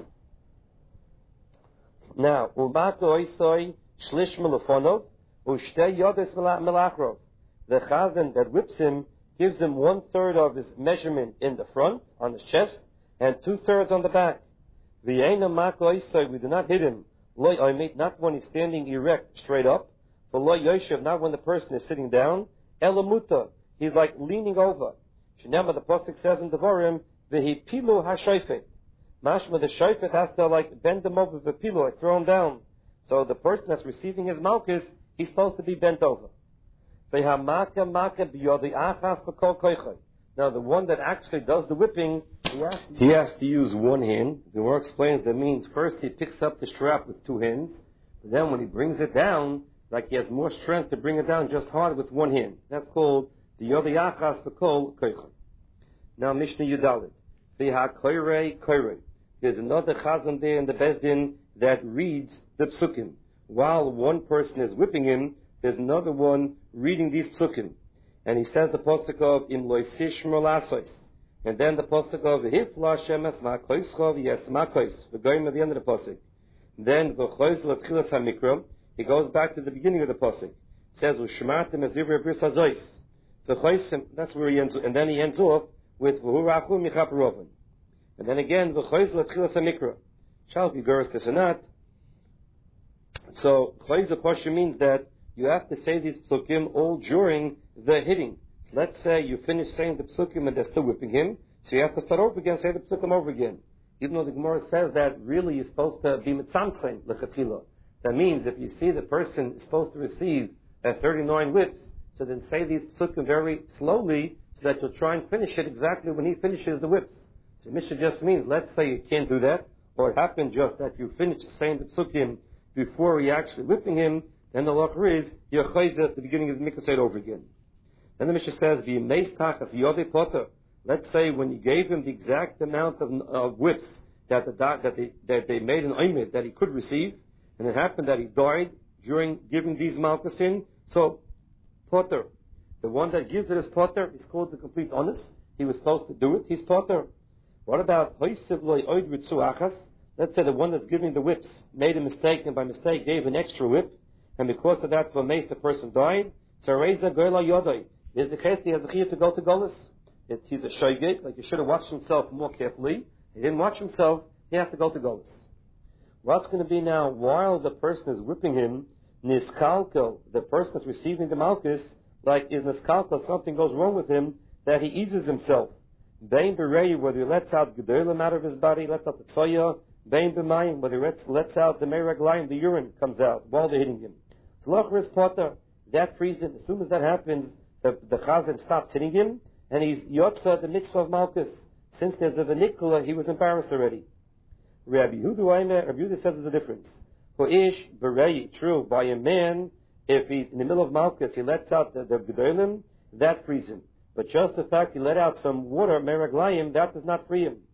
S2: Now, Umato Oisoi Shlish Melefonov Ushtei Yodes Melachrov. The Chazan that whips him gives him one third of his measurement in the front, on his chest, and two thirds on the back. V'yeina Mako Oisoi, we do not hit him. Loi Oimit, not when he's standing erect, straight up. For Loi Yoshev, not when the person is sitting down. Elamuta, he's like leaning over. Shenema, the Pasuk says in Devarim, V'hi Pilu HaShoifet. Mashma, the Shoifet has to like bend him over the Pilu, like throw him down. So the person that's receiving his malchus, he's supposed to be bent over. Now the one that actually does the whipping, he has, to, he has to use one hand. The Gemara explains that means first he picks up the strap with two hands, but then when he brings it down, like he has more strength to bring it down just hard with one hand. That's called the Yodi Achas B'Kol Koichai. Now Mishnah Yudalit. V'ha Koirei Koirei. There's another Chazan there in the Bezdin that reads the Psukim. While one person is whipping him, there's another one reading these Psukim. And he says the Pasuk of Im Loisish Molasos. And then the Pasuk of Hifla Shemes Ma'koischov Yes Ma'kois. We're going at the end of the Pasuk. Then V'choiz L'tchilas HaMikra. He goes back to the beginning of the Pasuk. It says U'shmatim Ezivre Bris HaZois. V'choisim, that's where he ends, and then he ends off with V'hurachu Michaparovim. And then again, V'choiz L'tchilas HaMikra. Shall be Geras Tesanat. So, Choiz L'Posha means that you have to say these psukim all during the hitting. Let's say you finish saying the psukim and they're still whipping him, so you have to start over again, say the psukim over again. Even though the Gemara says that really you're supposed to be mitzamtzim l'chatchila. That means if you see the person is supposed to receive uh, thirty-nine whips, so then say these psukim very slowly, so that you'll try and finish it exactly when he finishes the whips. So Mishnah just means, let's say you can't do that, or it happened just that you finished saying the psukim before he actually whipping him, then the lacher is, you're chayz at the beginning of the mikvah, say it over again. Then the Mishnah says, let's say when you gave him the exact amount of, of whips that, the, that, they, that they made an oimid that he could receive, and it happened that he died during giving these malchus in, so potter, the one that gives it is potter, he's called the complete honest, he was supposed to do it, he's potter. What about hoisiv loy oid ritzu achas? Let's say the one that's giving the whips made a mistake and by mistake gave an extra whip, and because of that, for mace, the person died. So Reza Goyla Yodai. There's the case he has a chiyuv to go to Golis. He's a shoygate, like he should have watched himself more carefully. He didn't watch himself, he has to go to Golis. What's going to be now, while the person is whipping him, Niskalkel, the person that's receiving the malchus, like is niskalkel, something goes wrong with him, that he eases himself. Bein berei, whether he lets out gedolim out of his body, lets out the tzoya. Bein b'mayim, whether he lets, lets out the meraglayim, the urine comes out while they're hitting him. Tzlocher is potter, that frees him. As soon as that happens, the, the chazan stops hitting him, and he's yotza the mitzvah of malchus. Since there's a venikula, he was embarrassed already. Rabbi Yehuda, Rabbi Yehuda says there's a difference. For ish berei, true, by a man, if he's in the middle of malchus, he lets out the, the gedolim, that frees him. But just the fact he let out some water, meraglayim, that does not free him.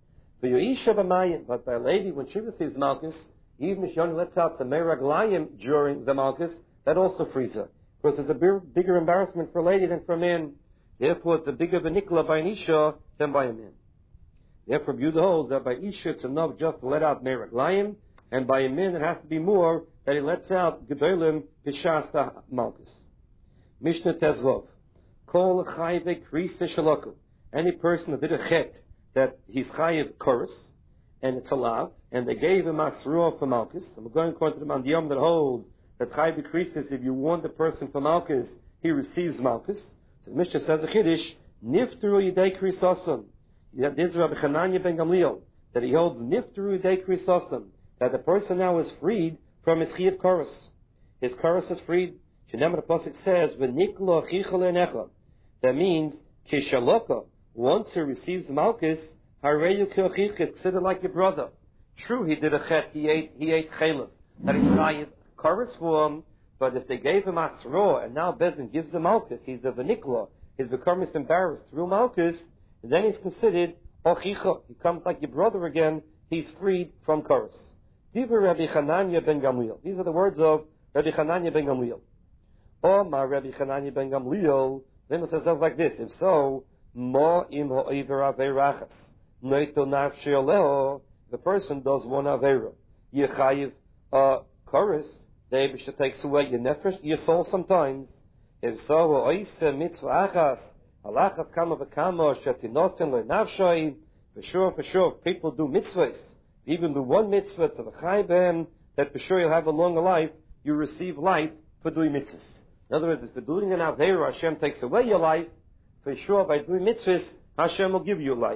S2: But by a lady, when she receives malchus, even if she only lets out some meraglayim during the malchus, that also frees her. Because it's a big, bigger embarrassment for a lady than for a man. Therefore, it's a bigger benikla by an isha than by a man. Therefore, Yehuda holds that by isha it's enough just to let out meraglayim, and by a man it has to be more that he lets out gedolim b'shasta malchus. Mishnah Tezlov. Kol chayve krisa shaloku. Any person that did a chet that he's chayiv chorus, and it's allowed, and they gave him asruah for malchus. And we're going according to the mandiyam that holds that chayiv krisis, if you warn the person for malchus, he receives malchus. So the Mishnah says a chiddush, niftaru yidei krisasim. This is Rabbi Chananya ben Gamliel, that he holds niftaru yidei krisasim, that the person now is freed from his chayiv chorus. His chorus is freed. Shenema the pasuk says, v'niklo achicha le'necha. That means kishaloka. Once he receives malchus, hareyu k'achicha, it's considered like your brother. True, he did a chet, he ate, he ate chaylev. That is chayiv chorus for him, but if they gave him asro, and now Bezdin gives him malchus, he's a v'niklo, he's become embarrassed through malchus, and then he's considered achicha. He comes like your brother again, he's freed from chorus. Diva Rabbi Chananya ben Gamliel. These are the words of Rabbi Chananya ben Gamliel. Oh, my Rabbi Chananya ben Gamliel, then it says something like this, if so, Mo im ho'iver aveirachas. Noito nafshi aleho. The person does one aveira. Yechayiv uh, chorus. The Eibishter takes away your nefesh, your soul sometimes. If so, ho'ise mitzvah achas. Alachas kama v'kama shetinosin le nafshoi. For sure, for sure, if people do mitzvahs, even do one mitzvah to the chayim, that for sure you'll have a longer life, you receive life for doing mitzvahs. In other words, if you're doing an aveira, Hashem takes away your life. For sure, by doing mitzvahs, Hashem will give you life.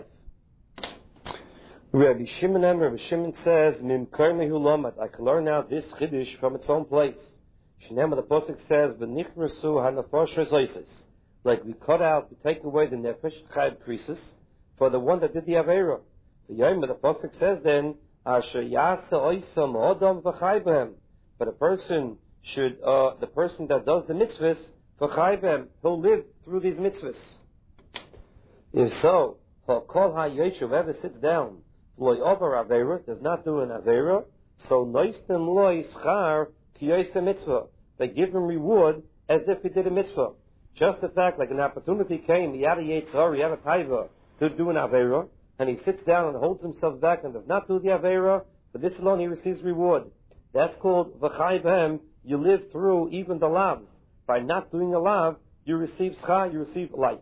S2: Rabbi Shimon and Rabbi Shimon says, Mim karmehu lomat. I can learn out this chiddush from its own place. Shneim, the pasuk says, V'nichrasu hanafoshes oises. Like we cut out, we take away the nefesh, chayv krisis, for the one that did the avera. The yom, the pasuk says then, Asher yasa oisam odom v'chaybehem. But a person should, uh, the person that does the mitzvahs, for chaybehem, he'll live through these mitzvahs. If so, for kol ha-yeshu, whoever sits down, loy over avera, does not do an avera, so noistem loy schar ki yoyse mitzvah. They give him reward as if he did a mitzvah. Just the fact, like an opportunity came, he had a yetzor, he had a taiva to do an avera, and he sits down and holds himself back and does not do the avera, for this alone he receives reward. That's called v'chai b'hem. You live through even the lavs. By not doing a lav, you receive schar, you receive life.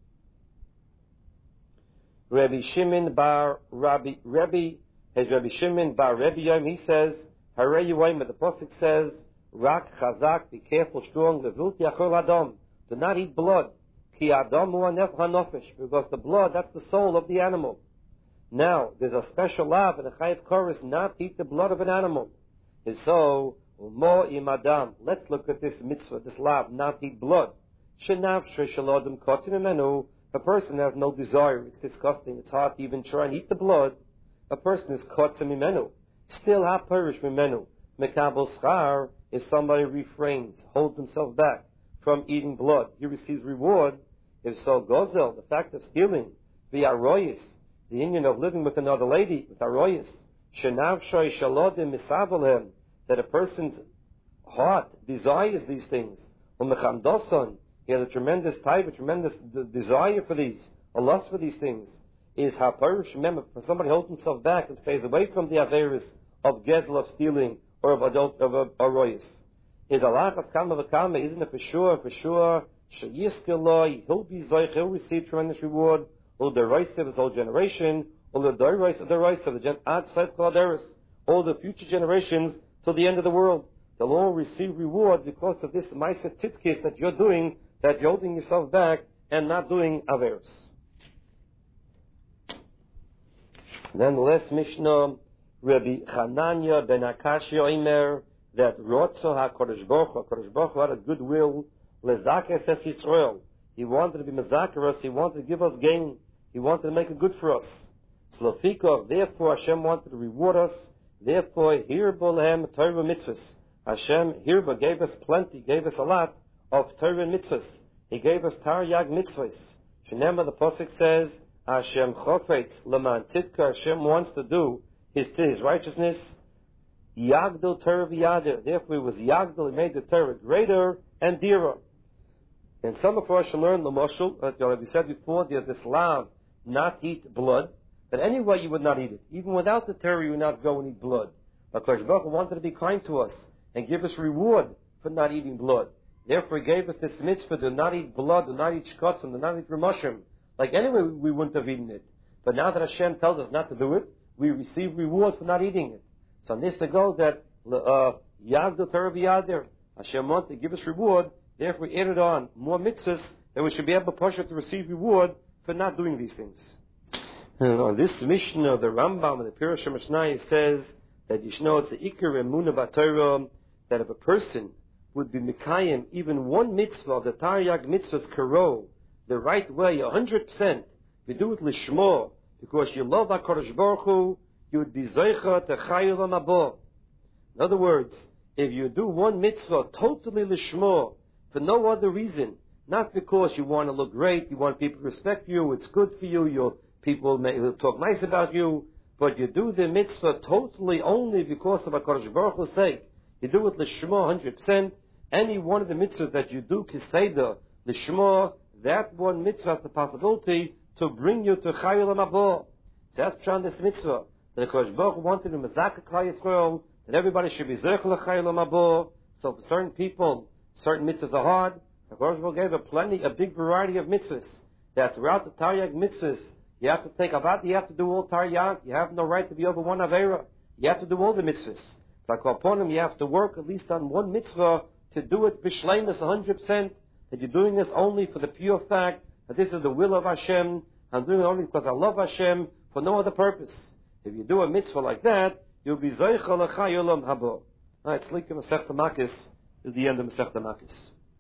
S2: Rabbi Shimon bar Rabbi Rabbi has Rabbi Shimon bar Rabbi Yom. He says, "Harei Yom." The pasuk says, "Rak chazak, be careful, strong. Levult yachol adam. Do not eat blood. Ki adam hu hanef hanofesh, because the blood, that's the soul of the animal. Now, there's a special law in the chayiv chorus not to eat the blood of an animal. And so, mo im adam. Let's look at this mitzvah, this law, not to eat blood. Shenav sheshalodem kotzim imenu. A person has no desire. It's disgusting. It's hard to even try and eat the blood. A person is kotzim imenu. Still ha perish imenu. Mekabel schar is somebody refrains, holds himself back from eating blood. He receives reward. If so, gozel, the fact of stealing, the aroyis, the union of living with another lady, with aroyis, shenav shoy shalodim misavelhem, that a person's heart desires these things. Umechamdoson, he has a tremendous type, a tremendous d- desire for these, a lust for these things. Is haparish, remember, for somebody holds himself back and stays away from the averis of gezel, of stealing, or of adult, of, of aroyis. Is Allah of kama v'kama, isn't it for sure, for sure, sheyiskeloi, he'll be zoich, he'll receive tremendous reward, or the rice of his whole generation, or the rice of the rice of the gen, ad saif kaladeris, all the future generations till the end of the world. they'll all receive reward because of this Maisa Titkis that you're doing, that you're holding yourself back and not doing Averos. Then the last Mishnah, Rabbi Chananya ben Akashia Omer, that Rotzo HaKadosh Baruch Hu, HaKadosh Baruch Hu had a goodwill, Lezakes Es Yisrael. He wanted to be Mezakeros, he wanted to give us gain, he wanted to make it good for us. Slofikov, therefore Hashem wanted to reward us, therefore Hirba Lehem Torah Mitzvahs. Hashem Hirba gave us plenty, gave us a lot of Torah Mitzvahs. He gave us Taryag Mitzvahs. Shenema, the Pasuk says, Hashem Chofet Leman Titka, Hashem wants to do his, his righteousness. Yagdil Torah v'yadir. Therefore, it was Yagdil. He made the Torah greater and dearer. And some of us should learn the mashal. As we said before, there's this law not eat blood. That anyway you would not eat it. Even without the Torah, you would not go and eat blood. But Kodesh Baruch Hu wanted to be kind to us and give us reward for not eating blood. Therefore, He gave us this mitzvah to not eat blood, to not eat shkotzim, to not eat ramashim. Like anyway, we wouldn't have eaten it. But now that Hashem tells us not to do it, we receive reward for not eating it. So on this to go that Yagdil Torah v'yadir, Hashem wanted to give us reward. Therefore, we added on more mitzvahs that we should be able to push it to receive reward for not doing these things. And on this Mishnah, the Rambam and the Pirush HaMishnah says that you should know it's the Ikar Emunah B'Torah, that if a person would be Mikayim even one mitzvah of the Taryag mitzvahs Karo, the right way, a hundred percent, you do it Lishmo, because you love HaKadosh Baruch Hu, you would be Zeicha to Chayil HaMabah. In other words, if you do one mitzvah totally Lishmo, for no other reason, not because you want to look great, you want people to respect you, it's good for you, you'll, people may talk nice about you, but you do the mitzvah totally only because of HaKadosh Baruch Hu's sake. You do it Lishmo one hundred percent. Any one of the mitzvahs that you do Kiseda, Lishmo, that one mitzvah has the possibility to bring you to Chayil HaMabah. So that's Pshan this mitzvah. That HaKadosh Baruch Hu wanted to Mezakeh Klal Yisrael, that everybody should be Zerech L'Chayil HaMabah. So for certain people, certain mitzvahs are hard. The HaKadosh Baruch Hu gave a plenty, a big variety of mitzvahs. That throughout the Taryag mitzvahs, you have to take Avad, you have to do all Taryag. You have no right to be over one Avera. You have to do all the mitzvahs. Like upon them, you have to work at least on one mitzvah to do it b'shleimus one hundred percent. That you're doing this only for the pure fact that this is the will of Hashem. I'm doing it only because I love Hashem for no other purpose. If you do a mitzvah like that, you'll be Zeicha L'Chayil HaMabah. All right, Slika Masechta Makis is the end of Masechta Makis.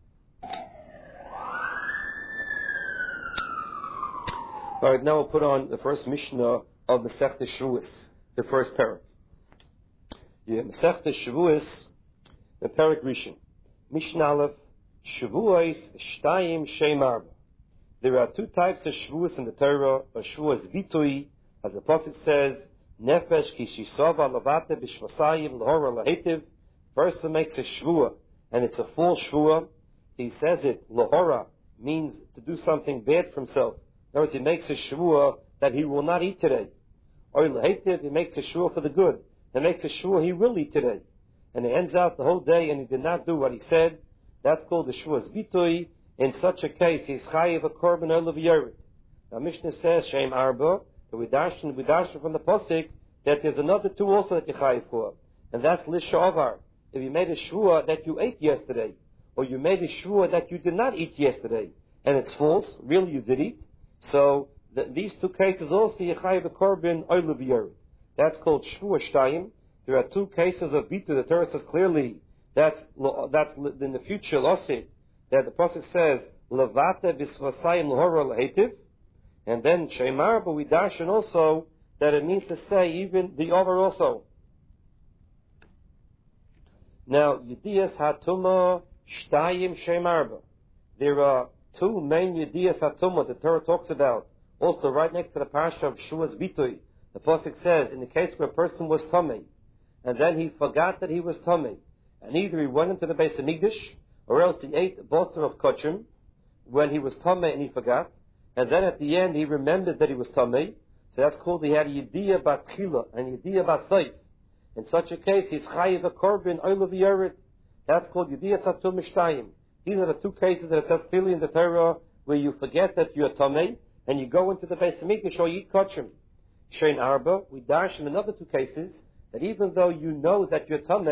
S2: All right, now we'll put on the first Mishnah of Masechta Shavuos, the first parak. Yeah, Masechta Shavuos, the parak Rishon. Mishnah Aleph, Shavuos Shtayim Shem Arba. There are two types of Shavuos in the Torah. A Shavuos Bitui, as the Pasuk says, Nefesh ki shisova lavate b'shvasayim lahora lahetiv. Person makes a Shavuah, and it's a full Shavuah. He says it, lahora, means to do something bad for himself. In other words, he makes a Shavuah that he will not eat today. Or lahetiv, he makes a Shavuah for the good. He makes a Shavuah he will eat today. And he ends out the whole day and he did not do what he said. That's called the Shavuos Bitui. In such a case, he's chayiv a korban olav yered. Now Mishnah says, Shem Arba, that we darshan, we darshan from the Pasuk, that there's another two also that you're chayiv for. And that's Lishavar. If you made a Shavuah that you ate yesterday, or you made a Shavuah that you did not eat yesterday, and it's false, really you did eat, so the, these two cases also, you're chayiv a korban olav yered. That's called Shavuah Shtayim. There are two cases of Bitu. The Torah says clearly that's that's in the future losit that the Pasuk says Levate B'Svasayim L'Hora L'Hetiv, and then Shemar, but we darshan also that it means to say even the over also. Now Yediyas Hatuma Shtayim Shemarba. There are two main Yediyas Hatuma the Torah talks about. Also right next to the parasha of Shavuos Bitui, the Pasuk says in the case where a person was Tamei, and then he forgot that he was Tamei, and either he went into the Beis Hamikdash, or else he ate a basar of kochim when he was Tamei and he forgot, and then at the end he remembered that he was Tamei, so that's called he had a Yediyah Bat Chila and Yediyah Bat Seif. In such a case, he's Chayiv a Korban Olav Yered. That's called Yediyah Satum Mishtayim. These are the two cases that it says clearly in the Torah where you forget that you're Tamei, and you go into the Beis Hamikdash or you eat kochim. Shein Arba, we dash in another two cases, that even though you know that you're Tamei,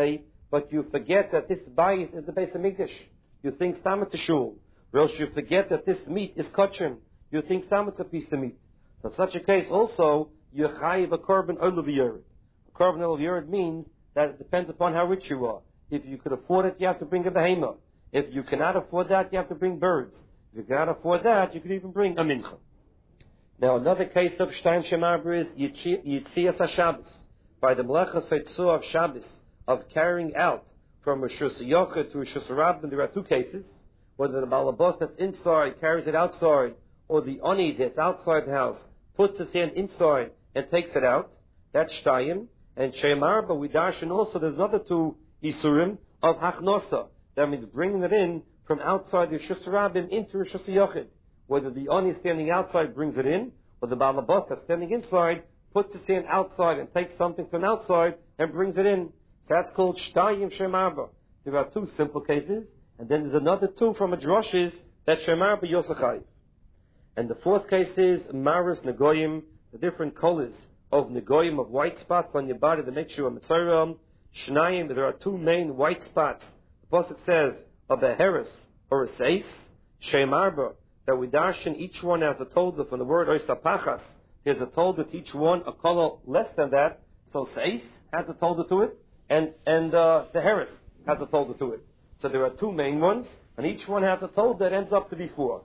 S2: but you forget that this bayis is the Beis Hamikdash. You think stam it's a shul. Or else you forget that this meat is kosher. You think stam it's a piece of meat. So in such a case also, you chayiv a korban olav yered. A korban olav yered means that it depends upon how rich you are. If you could afford it, you have to bring a behema. If you cannot afford that, you have to bring birds. If you cannot afford that, you could even bring a mincha. Now another case of Shtayim Shemarber is Yitzias HaShabbos. By the Melechas Haitzua of Shabbos, of carrying out from Rosh Yochid to Rosh Rabbim, there are two cases. Whether the Balabos that's inside carries it outside, or the Oni that's outside the house puts his hand inside and takes it out. That's Shtayim. And Shemarber, we darshan also, there's another two Isurim of Hachnosa. That means bringing it in from outside the Rosh Rabbim into Rosh Yochid. Whether the Oni standing outside brings it in, or the Balabos that's standing inside puts his hand outside and takes something from outside and brings it in. So that's called Shtayim Shemarber. There are two simple cases, and then there's another two from a droshes that Shemarber Yosachai. And the fourth case is Maris Negoyim, the different colors of Negoyim, of white spots on your body that makes you a Mitzrayim. Shnayim, there are two main white spots. The Pasuk says of a Heres or a Seis. Shemarber, that we darshan each one has a tolda from the word Oisapachas. There's a tolda to each one, a color less than that. So Seis has a tolda to it, and and uh, the Heres has a tolda to it. So there are two main ones, and each one has a tolda that ends up to be four.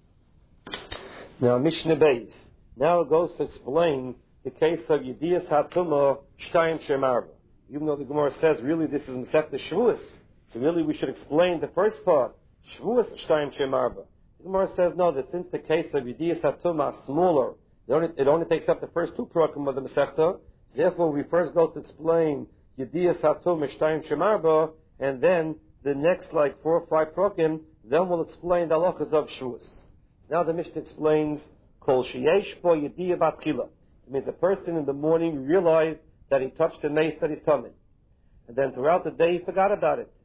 S2: Now Mishnah Beis. Now it goes to explain the case of Yedias HaTumah Shtayim Shemarber. Even though the Gemara says really this is Masechta Shavuos, so really we should explain the first part, Shavuos Shtayim Shemarber. The Gemara says no, that since the case of Yedias HaTumah is smaller, it only, it only takes up the first two parakim of the Masechta. So therefore, we first go to explain Yedias HaTumah Shtayim Shemarber, and then the next like four or five parakim, then we'll explain the halachas of Shavuos. Now the Mishnah explains Kol Sheyesh Bo Yediyah Batchila. It means a person in the morning realized that he touched the mace that he's coming, and then throughout the day he forgot about it.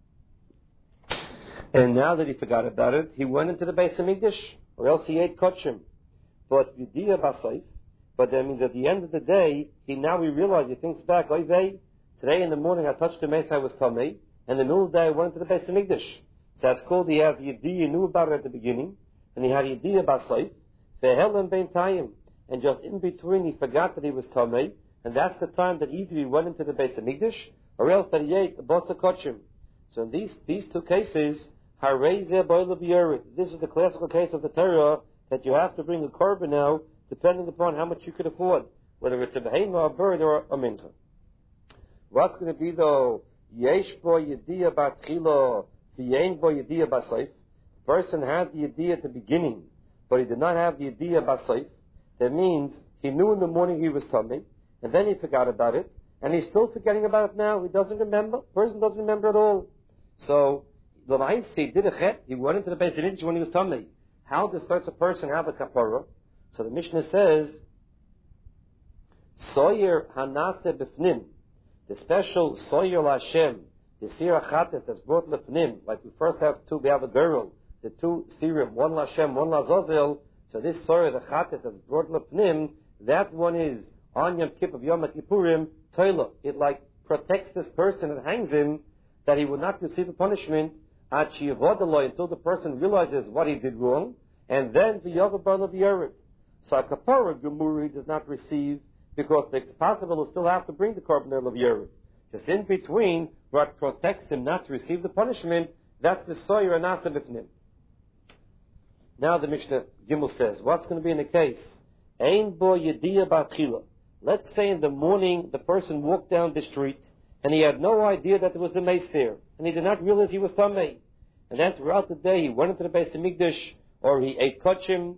S2: And now that he forgot about it, he went into the Beis Hamikdash, or else he ate kosher. But Yediyah Basayf, but that means at the end of the day, he now he realized, he thinks back, oy vey, today in the morning I touched the mace, I was tamei, and the middle of the day I went into the Beis Hamikdash. So that's called, he has Yediyah, he knew about it at the beginning, and he had Yediyah Basayf, Ve'helam Ben Tayim, and just in between he forgot that he was tamei, and that's the time that either he went into the Beis Hamikdash, or else that he ate the Basa Kosher. So in these, these two cases, this is the classical case of the Torah that you have to bring a korban now, depending upon how much you could afford, whether it's a behema, a bird, or a mincha. What's going to be though? Yesh bo yediyah batchila, v'yein bo yediyah basayf. The person had the yediyah at the beginning, but he did not have the yediyah basayf. That means he knew in the morning he was tummy, and then he forgot about it, and he's still forgetting about it now. He doesn't remember. The person doesn't remember at all. So he did a chet, he went into the Beis Hamikdash when he was tummy. How does such a person have a kapara? So the Mishnah says, Soyer hanase b'fnim, the special Soyer Lashem, the Sir Achatet that's brought b'fnim, like we first have two, we have a girl, the two Sirim, one Lashem, one Lazazel, so this Soyer, the Chatet that's brought b'fnim, that one is on Yom Kippur, Yom Kippurim, Toilah. It like protects this person and hangs him, that he will not receive a punishment until the person realizes what he did wrong, and then the Yavabar Yerid. So a kapara Gemuri does not receive, because it's possible he'll still have to bring the korban of Yerid. Just in between, what protects him not to receive the punishment, that's the Soyer Anasa B'fnim. Now the Mishnah Gimel says, what's going to be in the case? Ein bo yediyah batchila. Let's say in the morning the person walked down the street, and he had no idea that there was a mace there, and he did not realize he was tamei. And then throughout the day he went into the Beis Hamikdash, or he ate kachim.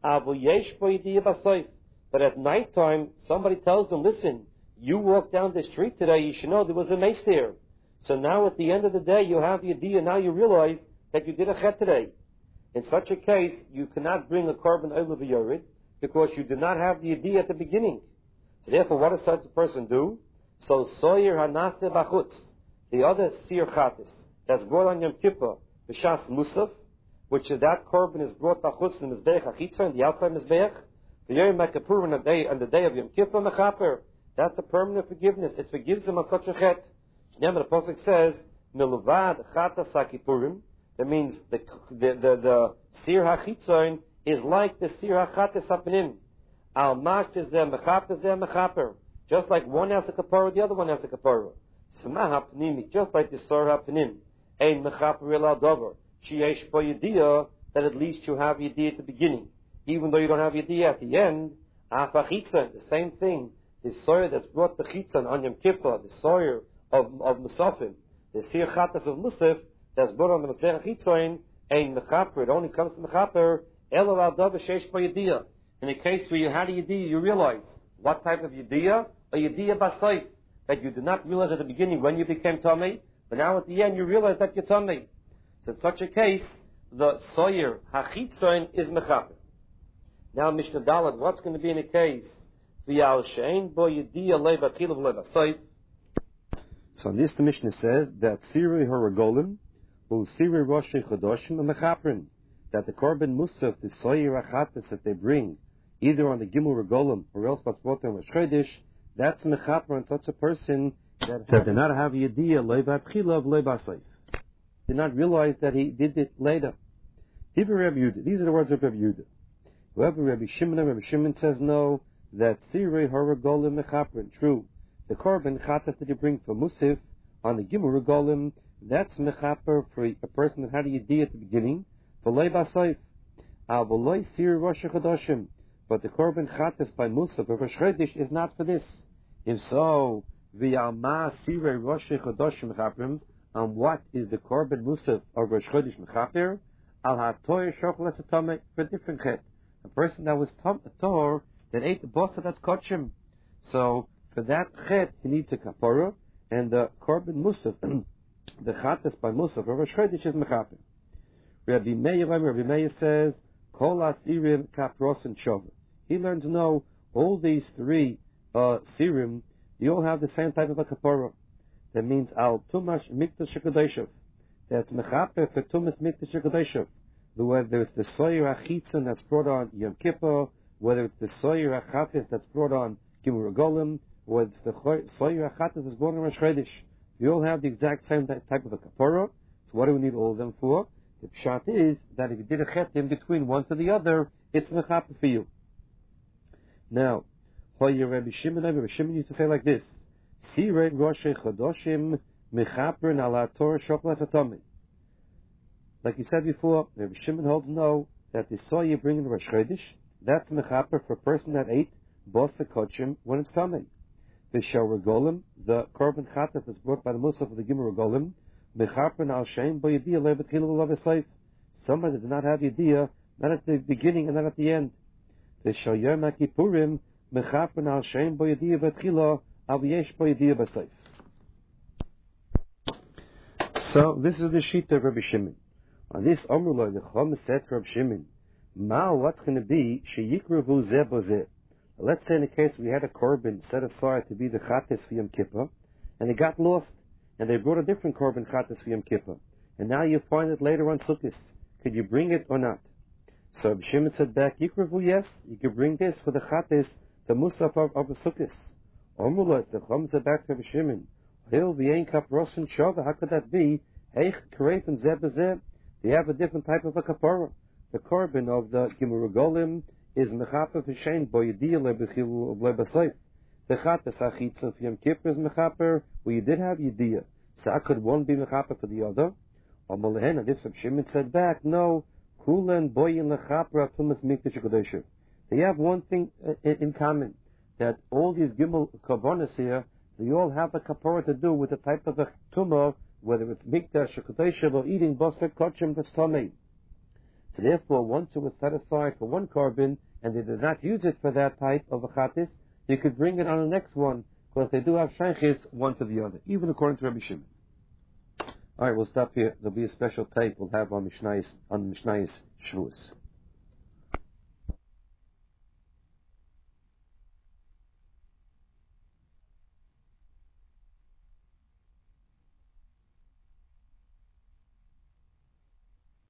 S2: But at night time, somebody tells him, listen, you walked down the street today, you should know there was a mace there. So now at the end of the day you have the idea, now you realize that you did a chet today. In such a case, you cannot bring a korban olav yored, because you did not have the idea at the beginning. So therefore, what does such a person do? So soyer hanase bachutz, the other sir chatis that's brought on Yom Kippur, b'shas musaf, which is that korban is brought bachutz in the mizbeach achitza, in the outside mizbeach. The Yom Kippur on the day on the day of Yom Kippur mechaper. That's a permanent forgiveness. It forgives him on such a chet. Remember, the Pasuk says, Miluvad Chatas HaKippurim. That means the the the, the Sir HaChitzon is like the Sir HaChatas HaPanim. Al Mash is there, Mechaper is there, Mechaper. Just like one has a kapara, the other one has a kapara. Smah HaPanim, just like the Sir HaPanim. Ein Mechaper El Adover. Sheyesh Bo Yediyah, that at least you have Yediyah at the beginning. Even though you don't have Yediyah at the end, Af HaChitzon, the same thing. The soyer that's brought the Chitzon on Yom Kippur, the soyer of, of Musafim, the Sir Chatas of Musaf, that's brought on the Masber HaChitzon, Ein Mechaper, it only comes to Mechaper, El Adover Sheyesh Bo Yediyah. In a case where you had a Yediyah, you realize what type of Yediyah? A Yediyah Basayf, that you did not realize at the beginning when you became Tamei, but now at the end you realize that you're Tamei. So in such a case, the Soyer HaChitzon is Mechaper. Now Mishnah Dalet, what's going to be in a case? V'yal she'ein bo Yediyah le'batchilav le'basayf.
S1: So this the Mishnah says that Sirei Haragolim, who Sirei Roshei Chodoshim and Mechaprin, that the Korban Musaf, the Soyer HaChatas that they bring, either on the Gimel Regolim or else Baspotem or Shchedish, that's Mechaper on such a person that, that did not have Yediyah le'batchilav le'basayf. Did not realize that he did it later. These are the words of Rabbi Yehuda. However, Rabbi Shimon, Rabbi Shimon says no, that Sirei Haragolim Mechaprin, true. The Korban Chatas that you bring for Musaf on the Gimel Regolim, that's Mechaper for a person that had a Yediyah at the beginning, for Lei Basayf. Avoloi Sirei Rosh Chodoshim. But the Korban Chatas by Musaf or Rosh Chodesh is not for this. If so, V'yalma Sirei Rosh Chodoshim Mechaprim, on what is the Korban Musaf of Rosh Chodesh Mechaper? Al HaToyer Shochel Esatomei, for a different chet. A person that was tom, a tor that ate the bosa that's kotchim. So for that chet he needs a kapara, and the korban musaf, the chatas by musaf or Rosh Chodesh is mechaper. Rabbi Meir, Rabbi Meir says kol asirim kapros and shova. He learns no, all these three uh, sirim, you all have the same type of a kapara. That means al tumash mikdash shekadeshav. That's mechaper for tumas mikdash shekadeshav. Whether it's the Soyer HaChitzon that's brought on Yom Kippur, whether it's the Soyer HaChatas that's brought on Gimel Regolim, or it's the Soyer HaChatas that's brought on Rosh Chodesh. You all have the exact same type of a kapara. So what do we need all of them for? The pshat is that if you did a chet in between one to the other, it's mechaper for you. Now, Hoyer Rabbi Shimon, Rabbi Shimon used to say like this: Sirei Roshei Chodoshim mechaper ala Torah shoklas atomim. Like you said before, Rabbi Shimon holds no, that the soy you bring in Rosh Chodesh, that's mechaper for a person that ate bosa kochim when it's coming. The shel regolim, the korban chatas that's brought by the musaf of the Gimel Regolim, mechaper al shein bo Yediyah le'batchilav le'basayf. Somebody that did not have Yediyah, not at the beginning and not at the end. The shel Yom HaKippurim, mechaper al shein bo Yediyah le'batchilav al yesh bo Yediyah basayf. So this is the sheet of Rabbi Shimon. On this Amrullah, the Chum said to Rabbi Shimon, Ma, what's going to be, Sheyikravu zeh bo zeh. Let's say in a case we had a korban set aside to be the chatas for Yom Kippur, and it got lost, and they brought a different korban chatas for Yom Kippur, and now you find it later on Sukkot. Could you bring it or not? So Rabbi Shimon said back, Yikravu, yes, you could bring this for the chatas, the musaf of, of the Sukkot. Amrullah, the Chum said back to Rabbi Shimon, Hil v'yein kap rosin shava, how could that be? Heich kareif and zeh bo zeh. They have a different type of a kapara. The korban of the Gimel Regolim is mechaper v'shein bo Yediyah le'batchilav le'basayf. The chatas HaChitzon for Yom Kippur is mechaper, where you did have Yediyah. So how could one be mechaper for the other? Amalehen, and this Rabbi Shimon said back, no, kulen boyin lechaper atumas mikdash HaKadosh. They have one thing in common, that all these Gimel korbanos here, they all have a kapara to do with the type of a tumah, whether it's mikdash or kadesha or eating basar kochim that's tamei. So therefore, once it was set aside for one korban and they did not use it for that type of a chatis, you could bring it on the next one because they do have shaykhis one to the other, even according to Rabbi Shimon. All right, we'll stop here. There'll be a special tape we'll have on Mishnayos on Mishnayos Shavuos.